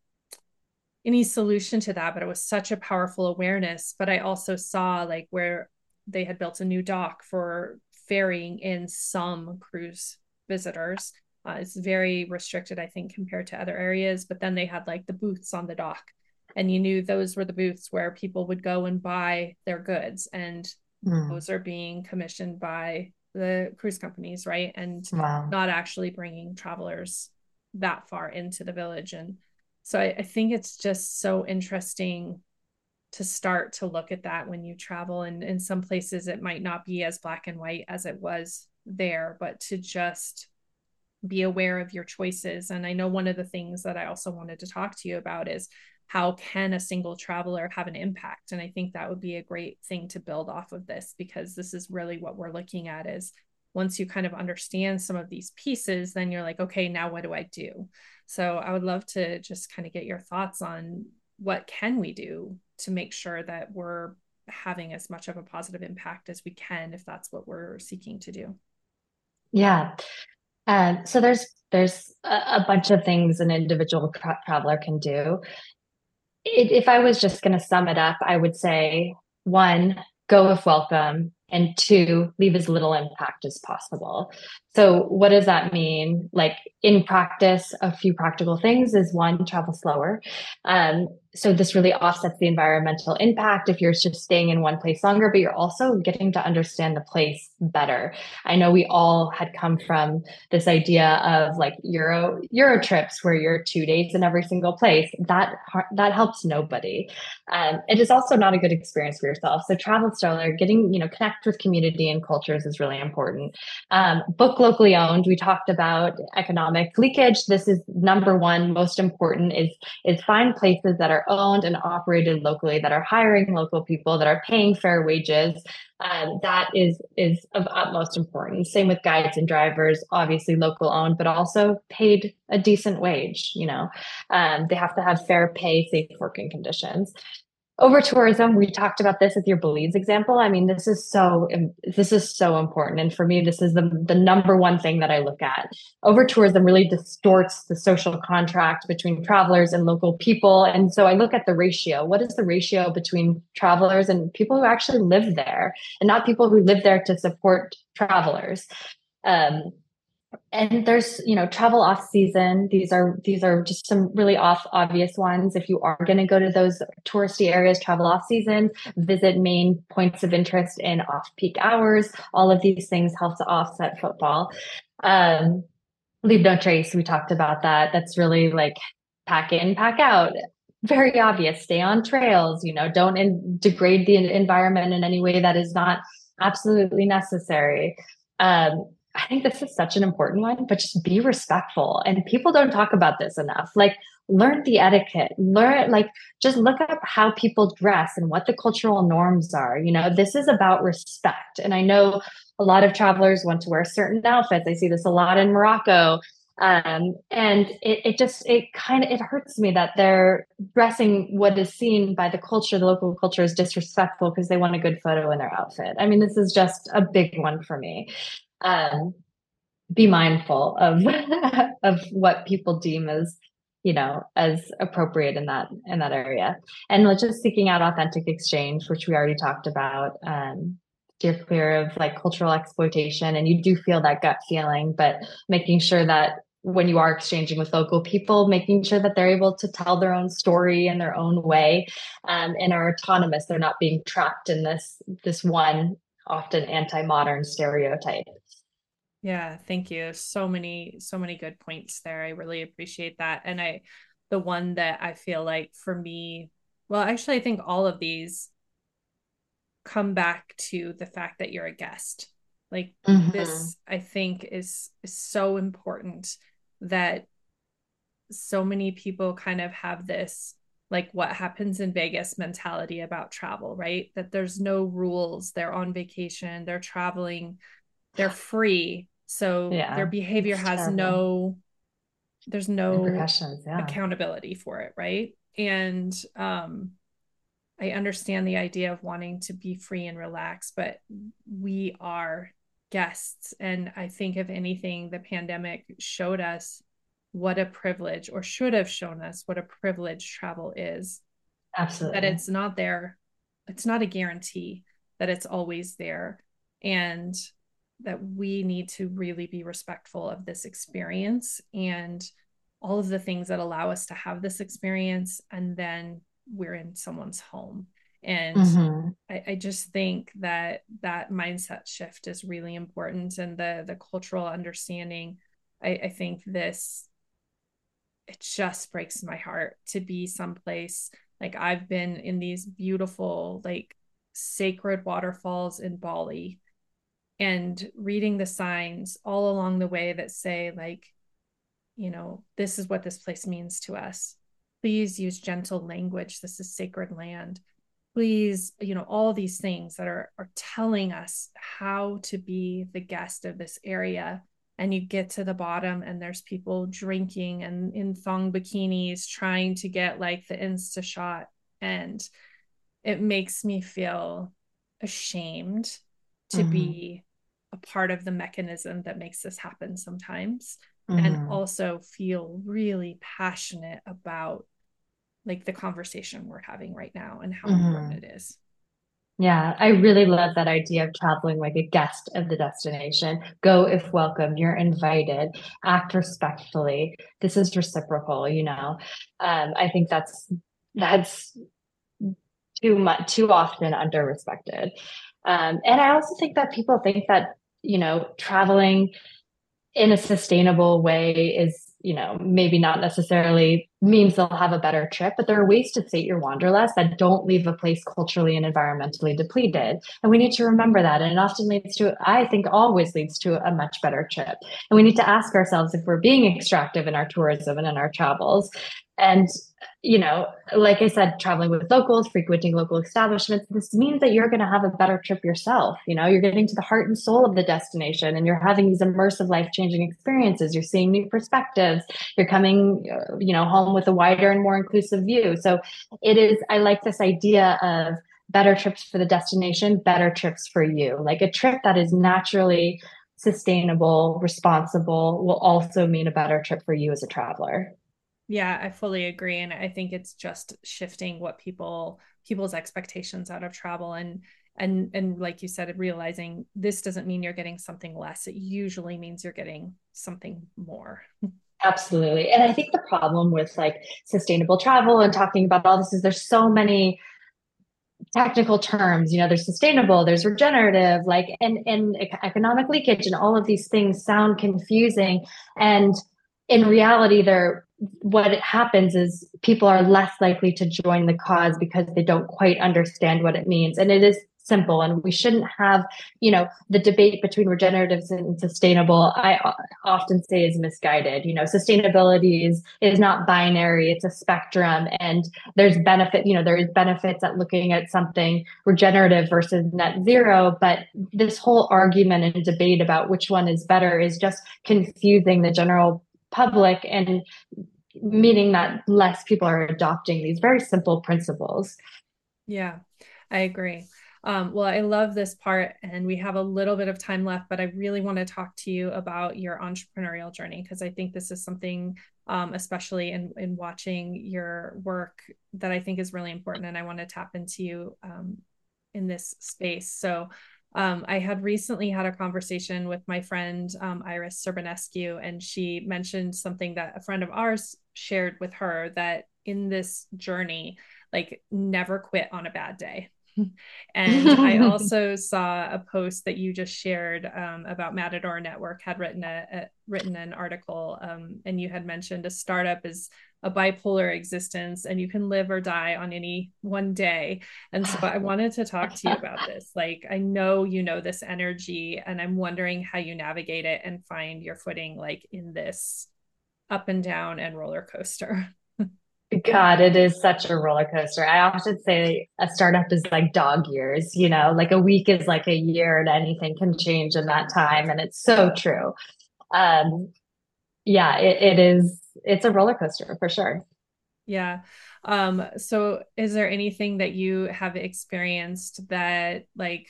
any solution to that, but it was such a powerful awareness. But I also saw like where they had built a new dock for ferrying in some cruise visitors. It's very restricted, I think, compared to other areas. But then they had like the booths on the dock, and you knew those were the booths where people would go and buy their goods. And those are being commissioned by the cruise companies, right? And Wow. not actually bringing travelers that far into the village. And so I think it's just so interesting to start to look at that when you travel. And in some places, it might not be as black and white as it was there, but to just be aware of your choices. And I know one of the things that I also wanted to talk to you about is how can a single traveler have an impact? And I think that would be a great thing to build off of this, because this is really what we're looking at is once you kind of understand some of these pieces, then you're like, okay, now what do I do? So I would love to just kind of get your thoughts on what can we do to make sure that we're having as much of a positive impact as we can, if that's what we're seeking to do. Yeah. So there's a bunch of things an individual traveler can do. If I was just going to sum it up, I would say one, go with welcome, and two, leave as little impact as possible. So what does that mean? Like in practice, a few practical things is one, travel slower. So this really offsets the environmental impact if you're just staying in one place longer, but you're also getting to understand the place better. I know we all had come from this idea of like Euro trips where you're 2 days in every single place. That helps nobody. It is also not a good experience for yourself. So travel slower, connect with community and cultures is really important. Book locally owned. We talked about economic leakage. This is number one, most important is find places that are owned and operated locally, that are hiring local people, that are paying fair wages. That is of utmost importance. Same with guides and drivers, obviously local owned, but also paid a decent wage. They have to have fair pay, safe working conditions. Over tourism, we talked about this with your Belize example. I mean, this is so important, and for me, this is the number one thing that I look at. Over tourism really distorts the social contract between travelers and local people, and so I look at the ratio. What is the ratio between travelers and people who actually live there, and not people who live there to support travelers? And there's, travel off season. These are just some really obvious ones. If you are going to go to those touristy areas, travel off season, visit main points of interest in off peak hours. All of these things help to offset footfall. Um, Leave no trace. We talked about that. That's really like pack in, pack out. Very obvious. Stay on trails. Don't degrade the environment in any way that is not absolutely necessary. I think this is such an important one, but just be respectful. And people don't talk about this enough. Like, learn the etiquette, just look up how people dress and what the cultural norms are. This is about respect. And I know a lot of travelers want to wear certain outfits. I see this a lot in Morocco. And it hurts me that they're dressing what is seen by the local culture is disrespectful because they want a good photo in their outfit. I mean, this is just a big one for me. Um, be mindful of of what people deem as appropriate in that area, and just seeking out authentic exchange, which we already talked about. Steer clear of like cultural exploitation, and you do feel that gut feeling, but making sure that when you are exchanging with local people, making sure that they're able to tell their own story in their own way, and are autonomous. They're not being trapped in this one often anti-modern stereotype. Yeah, thank you. So many good points there. I really appreciate that. And the one that I feel like for me, well, actually, I think all of these come back to the fact that you're a guest. Like Mm-hmm. this, I think is so important that so many people kind of have this like what happens in Vegas mentality about travel, right? That there's no rules. They're on vacation, they're traveling, they're free. So their Yeah, behavior it's has terrible. there's no Repercussions, yeah. accountability for it, right? And I understand the idea of wanting to be free and relax, but we are guests. And I think, if anything, the pandemic showed us what a privilege, or should have shown us what a privilege travel is. That Absolutely. it's not there, it's not a guarantee that it's always there. And that we need to really be respectful of this experience and all of the things that allow us to have this experience. And then we're in someone's home. And Hmm. I just think that that mindset shift is really important, and the cultural understanding. I think this, it just breaks my heart to be someplace like I've been in these beautiful like sacred waterfalls in Bali, and reading the signs all along the way that say like, this is what this place means to us. Please use gentle language. This is sacred land. Please, all these things that are telling us how to be the guest of this area. And you get to the bottom and there's people drinking and in thong bikinis trying to get like the Insta shot. And it makes me feel ashamed to Hmm. be a part of the mechanism that makes this happen sometimes, and Hmm. also feel really passionate about like the conversation we're having right now and how Hmm. important it is. Yeah, I really love that idea of traveling like a guest of the destination. Go if welcome, you're invited, act respectfully. This is reciprocal. I think that's too much, too often under-respected. And I also think that people think that, traveling in a sustainable way is, maybe not necessarily means they'll have a better trip, but there are ways to sate your wanderlust that don't leave a place culturally and environmentally depleted. And we need to remember that. And it often leads to, I think, always leads to a much better trip. And we need to ask ourselves if we're being extractive in our tourism and in our travels. And like I said, traveling with locals, frequenting local establishments, this means that you're going to have a better trip yourself. You're getting to the heart and soul of the destination, and you're having these immersive, life-changing experiences. You're seeing new perspectives. You're coming, home with a wider and more inclusive view. So I like this idea of better trips for the destination, better trips for you. Like a trip that is naturally sustainable, responsible will also mean a better trip for you as a traveler. Yeah, I fully agree. And I think it's just shifting what people's expectations out of travel. And And like you said, realizing this doesn't mean you're getting something less. It usually means you're getting something more. Absolutely. And I think the problem with like sustainable travel and talking about all this is there's so many technical terms, there's sustainable, there's regenerative, like, and economic leakage and all of these things sound confusing. And in reality, what happens is people are less likely to join the cause because they don't quite understand what it means. And it is simple, and we shouldn't have, the debate between regeneratives and sustainable, I often say, is misguided. Sustainability is not binary, it's a spectrum, and there is benefits at looking at something regenerative versus net zero. But this whole argument and debate about which one is better is just confusing the general public, and meaning that less people are adopting these very simple principles. Yeah, I agree. Well, I love this part, and we have a little bit of time left, but I really want to talk to you about your entrepreneurial journey, because I think this is something, especially in watching your work, that I think is really important, and I want to tap into you in this space. So I had recently had a conversation with my friend Iris Serbanescu, and she mentioned something that a friend of ours shared with her, that in this journey, like, never quit on a bad day. And I also saw a post that you just shared about Matador Network had written an article, and you had mentioned a startup is a bipolar existence, and you can live or die on any one day. And so I wanted to talk to you about this. Like, I know you know this energy, and I'm wondering how you navigate it and find your footing, like, in this up and down and roller coaster. God, it is such a roller coaster. I often say a startup is like dog years, like a week is like a year, and anything can change in that time. And it's so true. Um, yeah, it's a roller coaster for sure. Yeah. So is there anything that you have experienced that, like,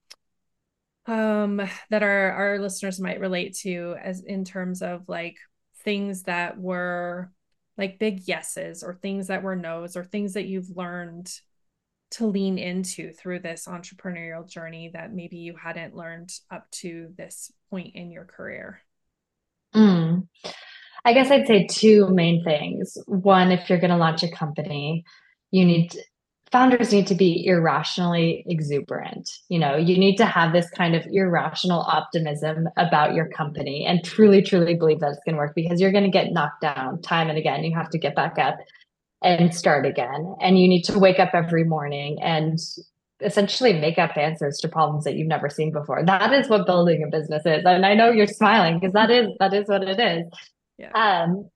that our listeners might relate to, as in terms of like things that were like big yeses, or things that were nos, or things that you've learned to lean into through this entrepreneurial journey that maybe you hadn't learned up to this point in your career? Mm. I guess I'd say two main things. One, if you're going to launch a company, you need founders need to be irrationally exuberant. You need to have this kind of irrational optimism about your company and truly, truly believe that it's going to work, because you're going to get knocked down time and again. You have to get back up and start again. And you need to wake up every morning and essentially make up answers to problems that you've never seen before. That is what building a business is. And I know you're smiling because that is what it is. Yeah. Um,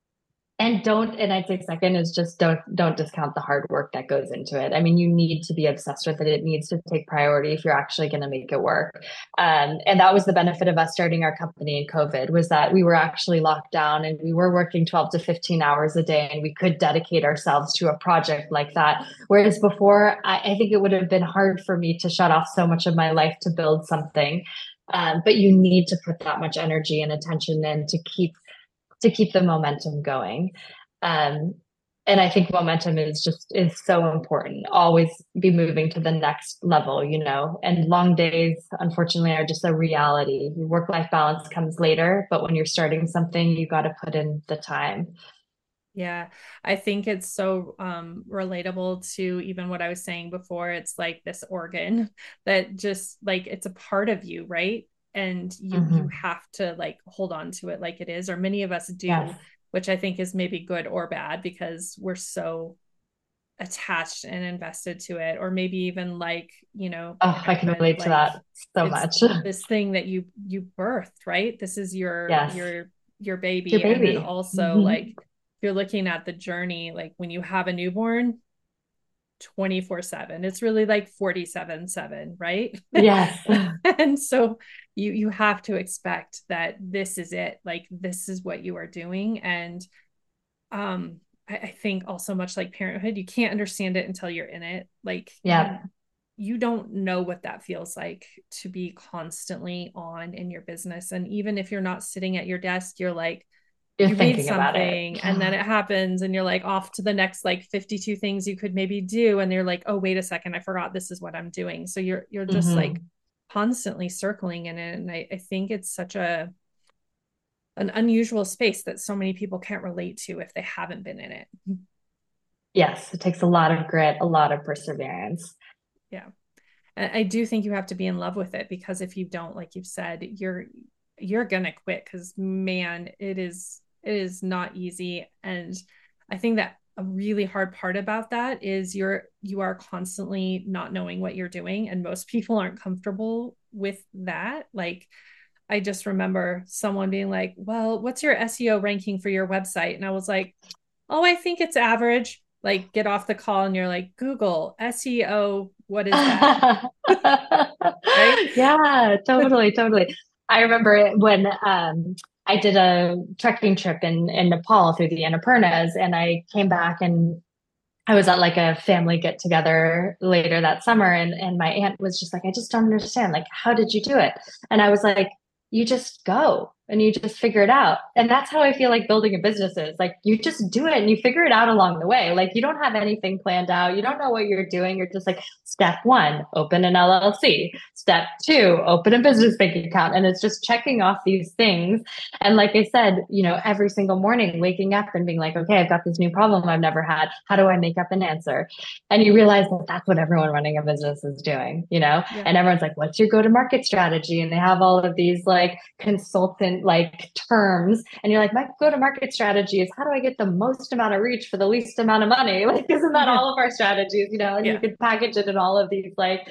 and I'd say second is just don't discount the hard work that goes into it. I mean, you need to be obsessed with it. It needs to take priority if you're actually going to make it work. And that was the benefit of us starting our company in COVID, was that we were actually locked down and we were working 12 to 15 hours a day, and we could dedicate ourselves to a project like that. Whereas before, I think it would have been hard for me to shut off so much of my life to build something. But you need to put that much energy and attention in to keep the momentum going. Um, and I think momentum is so important. Always be moving to the next level, and long days, unfortunately, are just a reality. Your work-life balance comes later, but when you're starting something, you got to put in the time. Yeah, I think it's so relatable to even what I was saying before. It's like this organ that just, like, it's a part of you, right? And you Mm-hmm. have to, like, hold on to it like it is, or many of us Yes. do, which I think is maybe good or bad, because we're so attached and invested to it. Or maybe even, like, Oh, I can parenthood, relate to like, that so it's much. this thing that you birthed, right? This is your Yes. your It's your baby. And then baby. also, like, Mm-hmm. if you're looking at the journey, like when you have a newborn, 24/7, it's really like 47/7, right? Yes. And so you have to expect that this is it, like this is what you are doing. And I think also, much like parenthood, you can't understand it until you're in it. Like, Yeah. you don't know what that feels like to be constantly on in your business. And even if you're not sitting at your desk, you're like You're you read thinking about it. something and then it happens and you're like off to the next like 52 things you could maybe do, and you're like, oh wait a second, I forgot this is what I'm doing. So you're just like Hmm. constantly circling in it. And I think it's such an unusual space that so many people can't relate to if they haven't been in it. Yes, it takes a lot of grit, a lot of perseverance. Yeah. I do think you have to be in love with it, because if you don't, like you've said, you're gonna quit, because man, it is not easy. And I think that a really hard part about that is you are constantly not knowing what you're doing, and most people aren't comfortable with that. Like, I just remember someone being like, well, what's your SEO ranking for your website? And I was like, oh, I think it's average. Like, get off the call and you're like, Google SEO, what is that? Right? Yeah, totally, totally. I remember when I did a trekking trip in Nepal through the Annapurnas, and I came back and I was at like a family get together later that summer, and my aunt was just like, I just don't understand. Like, how did you do it? And I was like, you just go and you just figure it out. And that's how I feel like building a business is. Like, you just do it and you figure it out along the way. Like, you don't have anything planned out. You don't know what you're doing. You're just like, step one, open an LLC. Step two, open a business bank account. And it's just checking off these things. And like I said, every single morning waking up and being like, okay, I've got this new problem I've never had. How do I make up an answer? And you realize that that's what everyone running a business is doing. Yeah. And everyone's like, what's your go to market strategy? And they have all of these like consultant like terms. And you're like, my go to market strategy is how do I get the most amount of reach for the least amount of money? Like, isn't that Yeah. all of our strategies? And you Yeah. could package it in all of these like,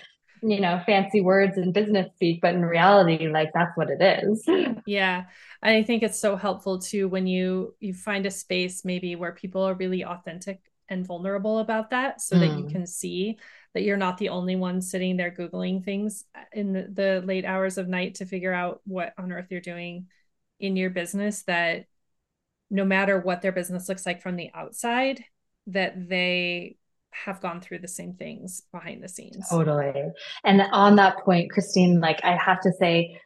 fancy words and business speak, but in reality, like that's what it is. Yeah. I think it's so helpful too when you find a space maybe where people are really authentic and vulnerable about that, so that you Mm. can see that you're not the only one sitting there Googling things in the late hours of night to figure out what on earth you're doing in your business, that no matter what their business looks like from the outside, that they have gone through the same things behind the scenes. Totally. And on that point, Christine, like I have to say,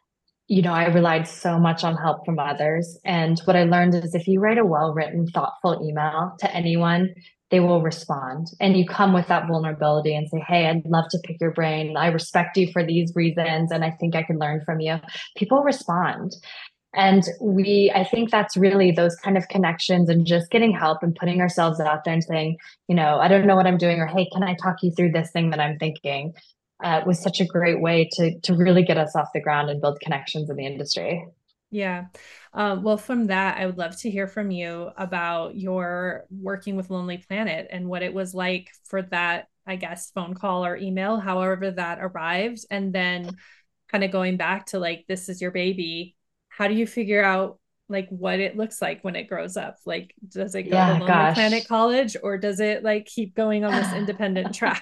I relied so much on help from others. And what I learned is if you write a well-written, thoughtful email to anyone, they will respond. And you come with that vulnerability and say, hey, I'd love to pick your brain. I respect you for these reasons. And I think I can learn from you. People respond. And I think that's really those kind of connections and just getting help and putting ourselves out there and saying, I don't know what I'm doing, or hey, can I talk you through this thing that I'm thinking? Was such a great way to really get us off the ground and build connections in the industry. Yeah. Well, from that, I would love to hear from you about your working with Lonely Planet and what it was like for that, I guess, phone call or email, however that arrived. And then kind of going back to like, this is your baby. How do you figure out like what it looks like when it grows up? Like, does it go to Yeah, Lonely Planet gosh. College, or does it like keep going on this independent track?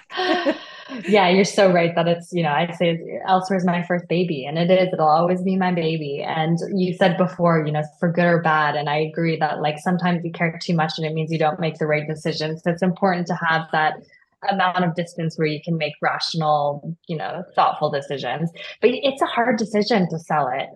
Yeah, you're so right that I say Elsewhere is my first baby, and it is, it'll always be my baby. And you said before, for good or bad. And I agree that like sometimes you care too much and it means you don't make the right decisions. So it's important to have that amount of distance where you can make rational, thoughtful decisions. But it's a hard decision to sell it.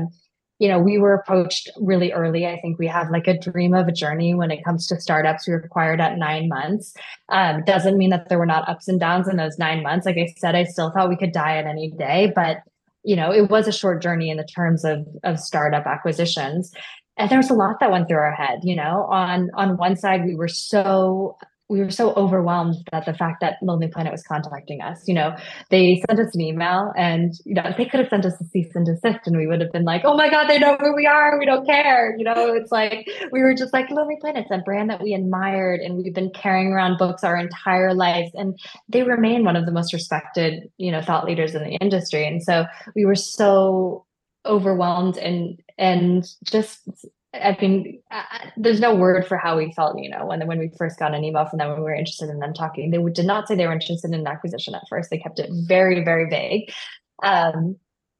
We were approached really early. I think we have like a dream of a journey when it comes to startups. We were acquired at 9 months. Doesn't mean that there were not ups and downs in those 9 months. Like I said, I still thought we could die at any day, but it was a short journey in the terms of startup acquisitions. And there was a lot that went through our head. On one side, we were so overwhelmed that the fact that Lonely Planet was contacting us. They sent us an email, and they could have sent us a cease and desist, and we would have been like, oh my God, they know who we are, we don't care. It's like we were just like, Lonely Planet's a brand that we admired, and we've been carrying around books our entire lives, and they remain one of the most respected thought leaders in the industry. And so we were so overwhelmed and just, I mean, there's no word for how we felt, when we first got an email from them when we were interested in them talking. They did not say they were interested in an acquisition at first. They kept it very, very vague. Um,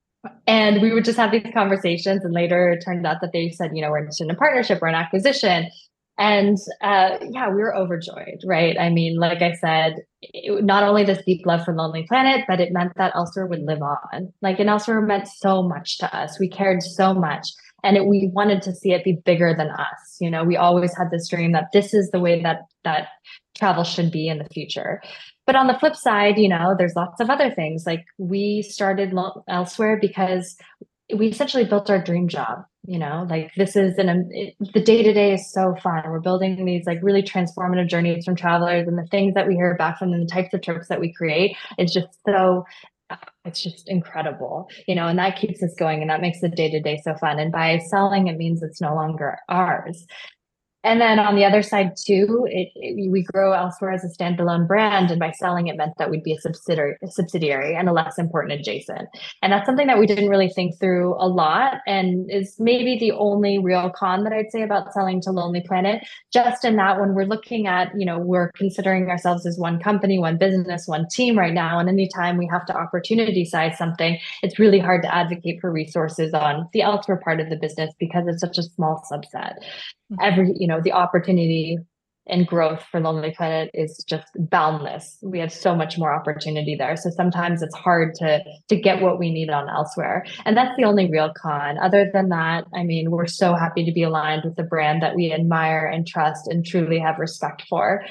and we would just have these conversations, and later it turned out that they said, we're interested in a partnership or an acquisition. And yeah, we were overjoyed, right? I mean, like I said, not only this deep love for Lonely Planet, but it meant that Elsewhere would live on. Like, and Elsewhere meant so much to us. We cared so much. And we wanted to see it be bigger than us. You know, we always had this dream that this is the way that travel should be in the future. But on the flip side, you know, there's lots of other things. Like we started elsewhere because we essentially built our dream job. You know, like this is the day to day is so fun. We're building these like really transformative journeys from travelers, and the things that we hear back from them, the types of trips that we create is just so it's just incredible, you know, and that keeps us going and that makes the day to day so fun. And by selling, it means it's no longer ours. And then on the other side too, we grow elsewhere as a standalone brand, and by selling, it meant that we'd be a subsidiary and a less important adjacent. And that's something that we didn't really think through a lot, and is maybe the only real con that I'd say about selling to Lonely Planet. Just in that, when we're looking at, you know, we're considering ourselves as one company, one business, one team right now, and anytime we have to opportunity size something, it's really hard to advocate for resources on the elsewhere part of the business because it's such a small subset. You know, the opportunity and growth for Lonely Planet is just boundless. We have so much more opportunity there. So sometimes it's hard to get what we need on elsewhere. And that's the only real con. Other than that, I mean, we're so happy to be aligned with a brand that we admire and trust and truly have respect for.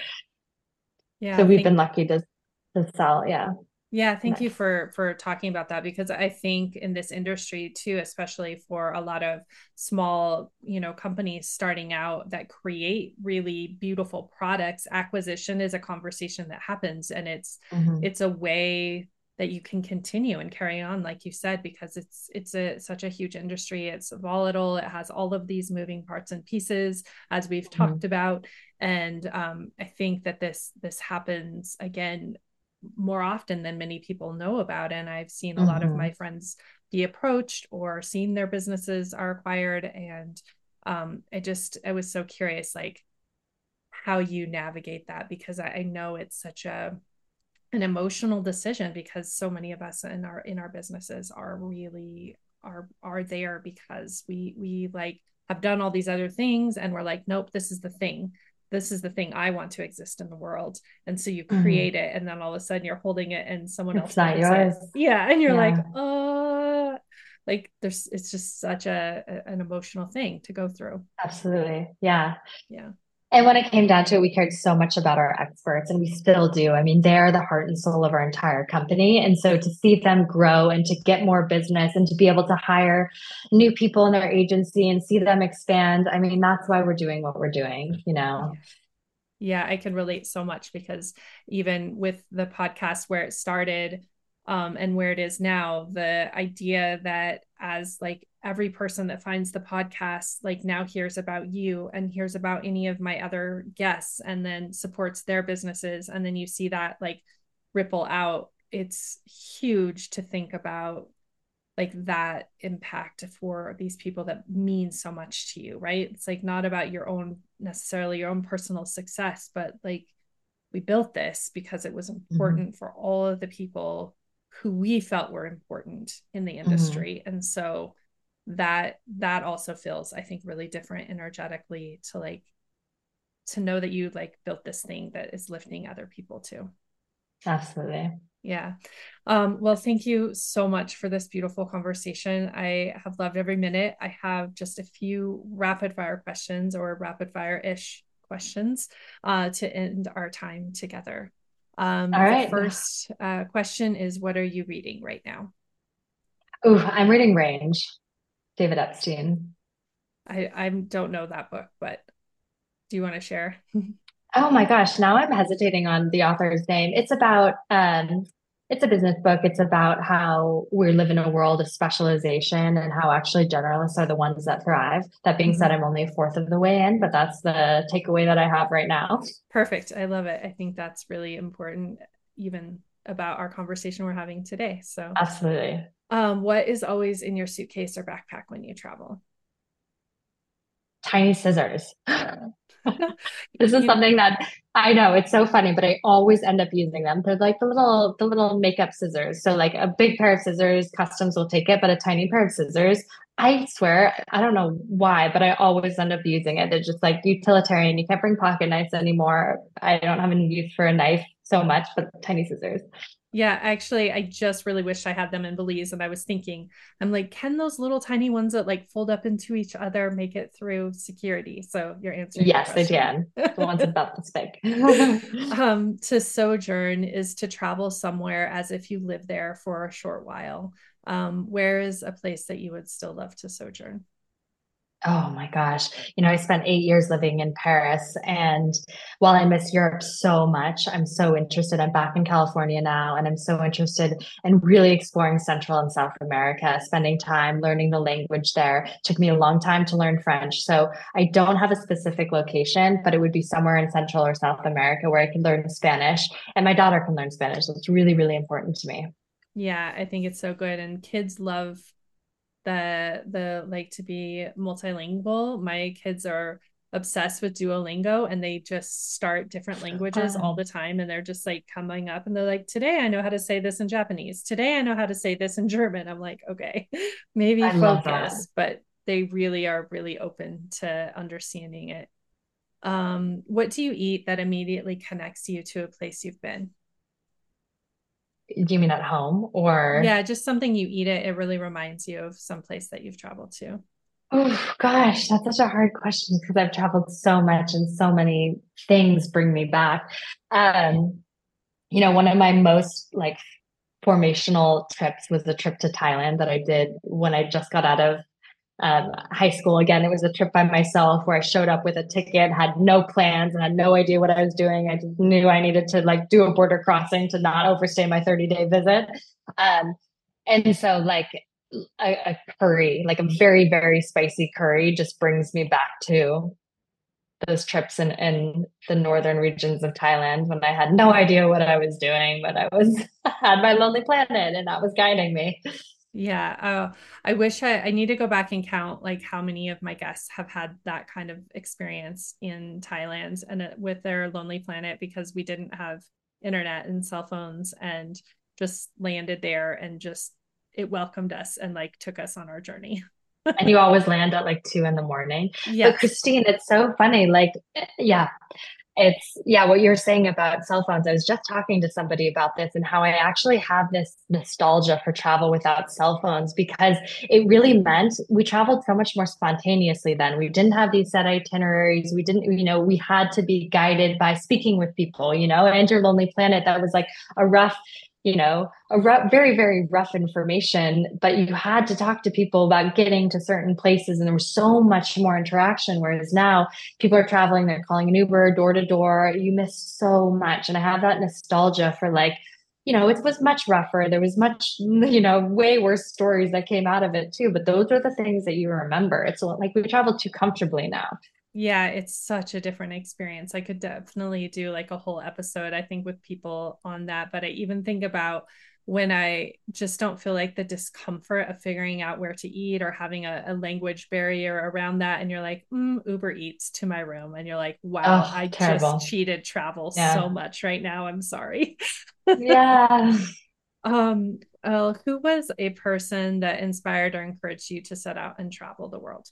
Yeah, so we've been lucky to sell. Yeah. Yeah, thank you Nice. for talking about that, because I think in this industry too, especially for a lot of small, you know, companies starting out that create really beautiful products, acquisition is a conversation that happens, and Mhm. it's a way that you can continue and carry on, like you said, because it's such a huge industry. It's volatile. It has all of these moving parts and pieces, as we've talked Mhm. about. And I think that this happens again more often than many people know about. And I've seen a lot of my Mhm. friends be approached or seen their businesses are acquired. And I was so curious, like how you navigate that, because I know it's such an emotional decision, because so many of us in our businesses are really are there because we like have done all these other things, and we're like, nope, this is the thing I want to exist in the world. And so you create Mhm. it, and then all of a sudden you're holding it and someone It's else not wants it. yours. Yeah, and you're like, Yeah, like it's just such an emotional thing to go through. absolutely. Yeah. Yeah. And when it came down to it, we cared so much about our experts, and we still do. I mean, they're the heart and soul of our entire company. And so to see them grow and to get more business and to be able to hire new people in their agency and see them expand, I mean, that's why we're doing what we're doing, you know? Yeah. Yeah, I can relate so much, because even with the podcast where it started, and where it is now, the idea that as like every person that finds the podcast, like now hears about you and hears about any of my other guests and then supports their businesses. And then you see that like ripple out. It's huge to think about, like that impact for these people that mean so much to you, right? It's like not about your own necessarily your own personal success, but like we built this because it was Mm-hmm. important for all of the people who we felt were important in the Mm-hmm. industry. And so that also feels, I think, really different energetically, to like to know that you like built this thing that is lifting other people too. Absolutely. Yeah. Well, thank you so much for this beautiful conversation. I have loved every minute. I have just a few rapid fire questions, or rapid fire ish questions, to end our time together. All The right. first question is, what are you reading right now? Ooh, I'm reading Range, David Epstein. I don't know that book, but do you want to share? Oh my gosh, now I'm hesitating on the author's name. It's a business book. It's about how we live in a world of specialization and how actually generalists are the ones that thrive. That being said, Mhm. I'm only a fourth of the way in, but that's the takeaway that I have right now. Perfect. I love it. I think that's really important, even about our conversation we're having today. So, Absolutely. what is always in your suitcase or backpack when you travel? Tiny scissors. This is You something that I know it's so funny, but I always end up using them. They're like the little makeup scissors. So like a big pair of scissors, customs will take it, but a tiny pair of scissors, I swear, I don't know why, but I always end up using it. They're just like utilitarian. You can't bring pocket knives anymore. I don't have any use for a knife so much, but tiny scissors. Yeah, actually, I just really wished I had them in Belize. And I was thinking, I'm like, can those little tiny ones that like fold up into each other make it through security? So you're answering my Yes, they question. can. The ones about this big. To sojourn is to travel somewhere as if you live there for a short while. Where is a place that you would still love to sojourn? Oh my gosh. I spent 8 years living in Paris. And while I miss Europe so much, I'm so interested. I'm back in California now, and I'm so interested in really exploring Central and South America, spending time learning the language there. It took me a long time to learn French. So I don't have a specific location, but it would be somewhere in Central or South America where I can learn Spanish and my daughter can learn Spanish. So it's really, really important to me. Yeah, I think it's so good. And kids love the like to be multilingual. My kids are obsessed with Duolingo and they just start different languages all Fun. the time and they're just like coming up and they're like, today I know how to say this in Japanese. Today I know how to say this in German. I'm like, okay, maybe I love that. focus, but they really are really open to understanding it. What do you eat that immediately connects you to a place you've been? Do you mean at home or? Yeah, just something you eat it really reminds you of some place that you've traveled to. Oh gosh, that's such a hard question because I've traveled so much and so many things bring me back. Um, One of my most like formational trips was the trip to Thailand that I did when I just got out of high school. Again, it was a trip by myself where I showed up with a ticket, had no plans, and had no idea what I was doing. I just knew I needed to like do a border crossing to not overstay my 30-day visit. Um, and so like a curry, like a very, very spicy curry just brings me back to those trips in the northern regions of Thailand when I had no idea what I was doing, but I was had my Lonely Planet and that was guiding me. Yeah. I wish I need to go back and count like how many of my guests have had that kind of experience in Thailand and with their Lonely Planet because we didn't have internet and cell phones and just landed there and just it welcomed us and like took us on our journey. And you always land at like 2 in the morning. But Yes. Christine, it's so funny. Like, yeah, what you're saying about cell phones. I was just talking to somebody about this and how I actually have this nostalgia for travel without cell phones because it really meant we traveled so much more spontaneously then. We didn't have these set itineraries. We didn't, we had to be guided by speaking with people, Enter Lonely Planet. That was like a rough, very, very rough information, but you had to talk to people about getting to certain places and there was so much more interaction. Whereas now people are traveling, they're calling an Uber door to door. You miss so much. And I have that nostalgia for like, it was much rougher. There was much, way worse stories that came out of it too. But those are the things that you remember. It's like we travel too comfortably now. Yeah, it's such a different experience. I could definitely do like a whole episode, I think, with people on that. But I even think about when I just don't feel like the discomfort of figuring out where to eat or having a language barrier around that. And you're like, Uber Eats to my room. And you're like, wow, Oh, I just terrible. cheated travel so Yeah. much right now. I'm sorry. Yeah. Who was a person that inspired or encouraged you to set out and travel the world?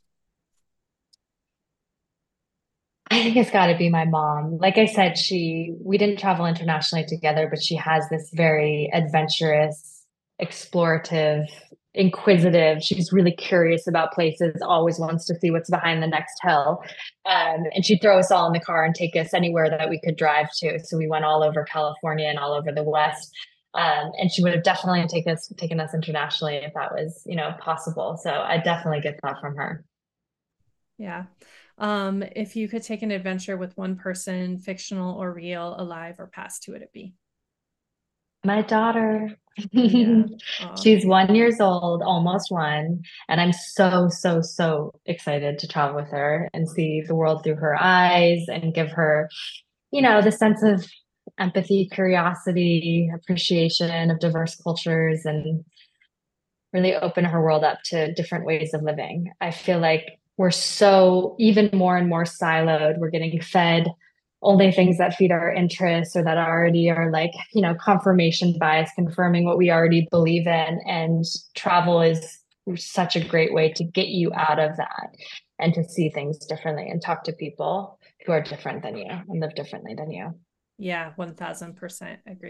I think it's got to be my mom. Like I said, we didn't travel internationally together, but she has this very adventurous, explorative, inquisitive. She's really curious about places, always wants to see what's behind the next hill. And she'd throw us all in the car and take us anywhere that we could drive to. So we went all over California and all over the West. And she would have definitely taken us internationally if that was, possible. So I definitely get that from her. Yeah. If you could take an adventure with one person, fictional or real, alive or past, who would it be? My daughter. Yeah. Oh, She's 1 years old, almost one. And I'm so, so, so excited to travel with her and see the world through her eyes and give her, the sense of empathy, curiosity, appreciation of diverse cultures and really open her world up to different ways of living. I feel like we're so even more and more siloed. We're getting fed only things that feed our interests or that already are like, confirmation bias, confirming what we already believe in. And travel is such a great way to get you out of that and to see things differently and talk to people who are different than you and live differently than you. yeah, 1000% agree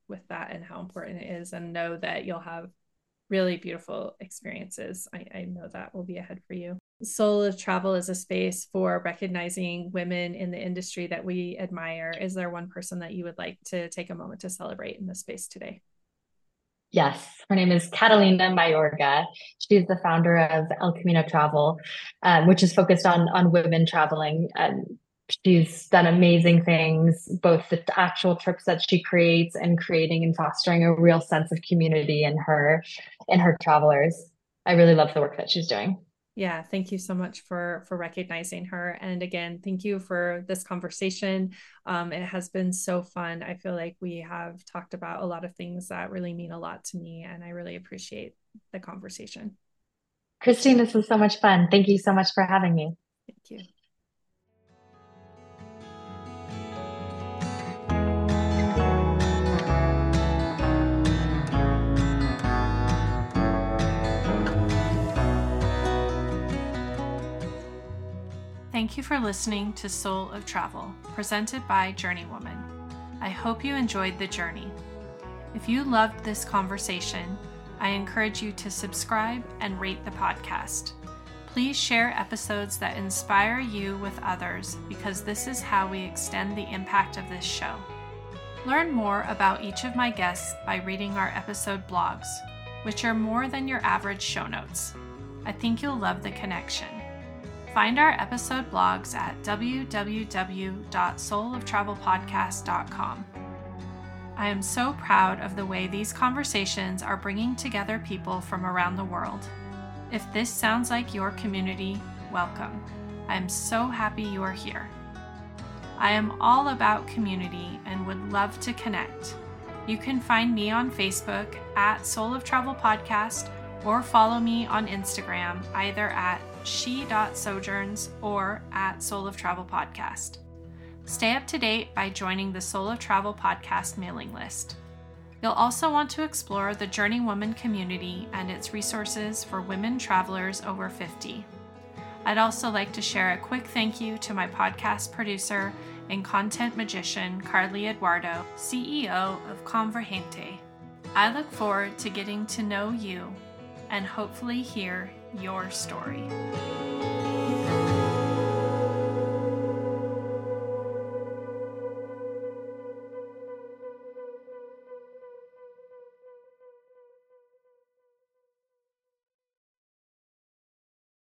with that and how important it is, and know that you'll have really beautiful experiences. I know that will be ahead for you. Soul of Travel is a space for recognizing women in the industry that we admire. Is there one person that you would like to take a moment to celebrate in this space today? Yes, her name is Catalina Mayorga. She's the founder of El Camino Travel, which is focused on women traveling. She's done amazing things, both the actual trips that she creates and creating and fostering a real sense of community in her travelers. I really love the work that she's doing. Yeah, thank you so much for recognizing her. And again, thank you for this conversation. It has been so fun. I feel like we have talked about a lot of things that really mean a lot to me, and I really appreciate the conversation. Christine, this was so much fun. Thank you so much for having me. Thank you. Thank you for listening to Soul of Travel, presented by Journeywoman. I hope you enjoyed the journey. If you loved this conversation, I encourage you to subscribe and rate the podcast. Please share episodes that inspire you with others, because this is how we extend the impact of this show. Learn more about each of my guests by reading our episode blogs, which are more than your average show notes. I think you'll love the connection. Find our episode blogs at www.souloftravelpodcast.com. I am so proud of the way these conversations are bringing together people from around the world. If this sounds like your community, welcome. I am so happy you are here. I am all about community and would love to connect. You can find me on Facebook at Soul of Travel Podcast, or follow me on Instagram either at she.sojourns or at Soul of Travel Podcast. Stay up to date by joining the Soul of Travel Podcast mailing list. You'll also want to explore the Journeywoman community and its resources for women travelers over 50. I'd also like to share a quick thank you to my podcast producer and content magician, Carly Eduardo, CEO of Convergente. I look forward to getting to know you and hopefully hear your story.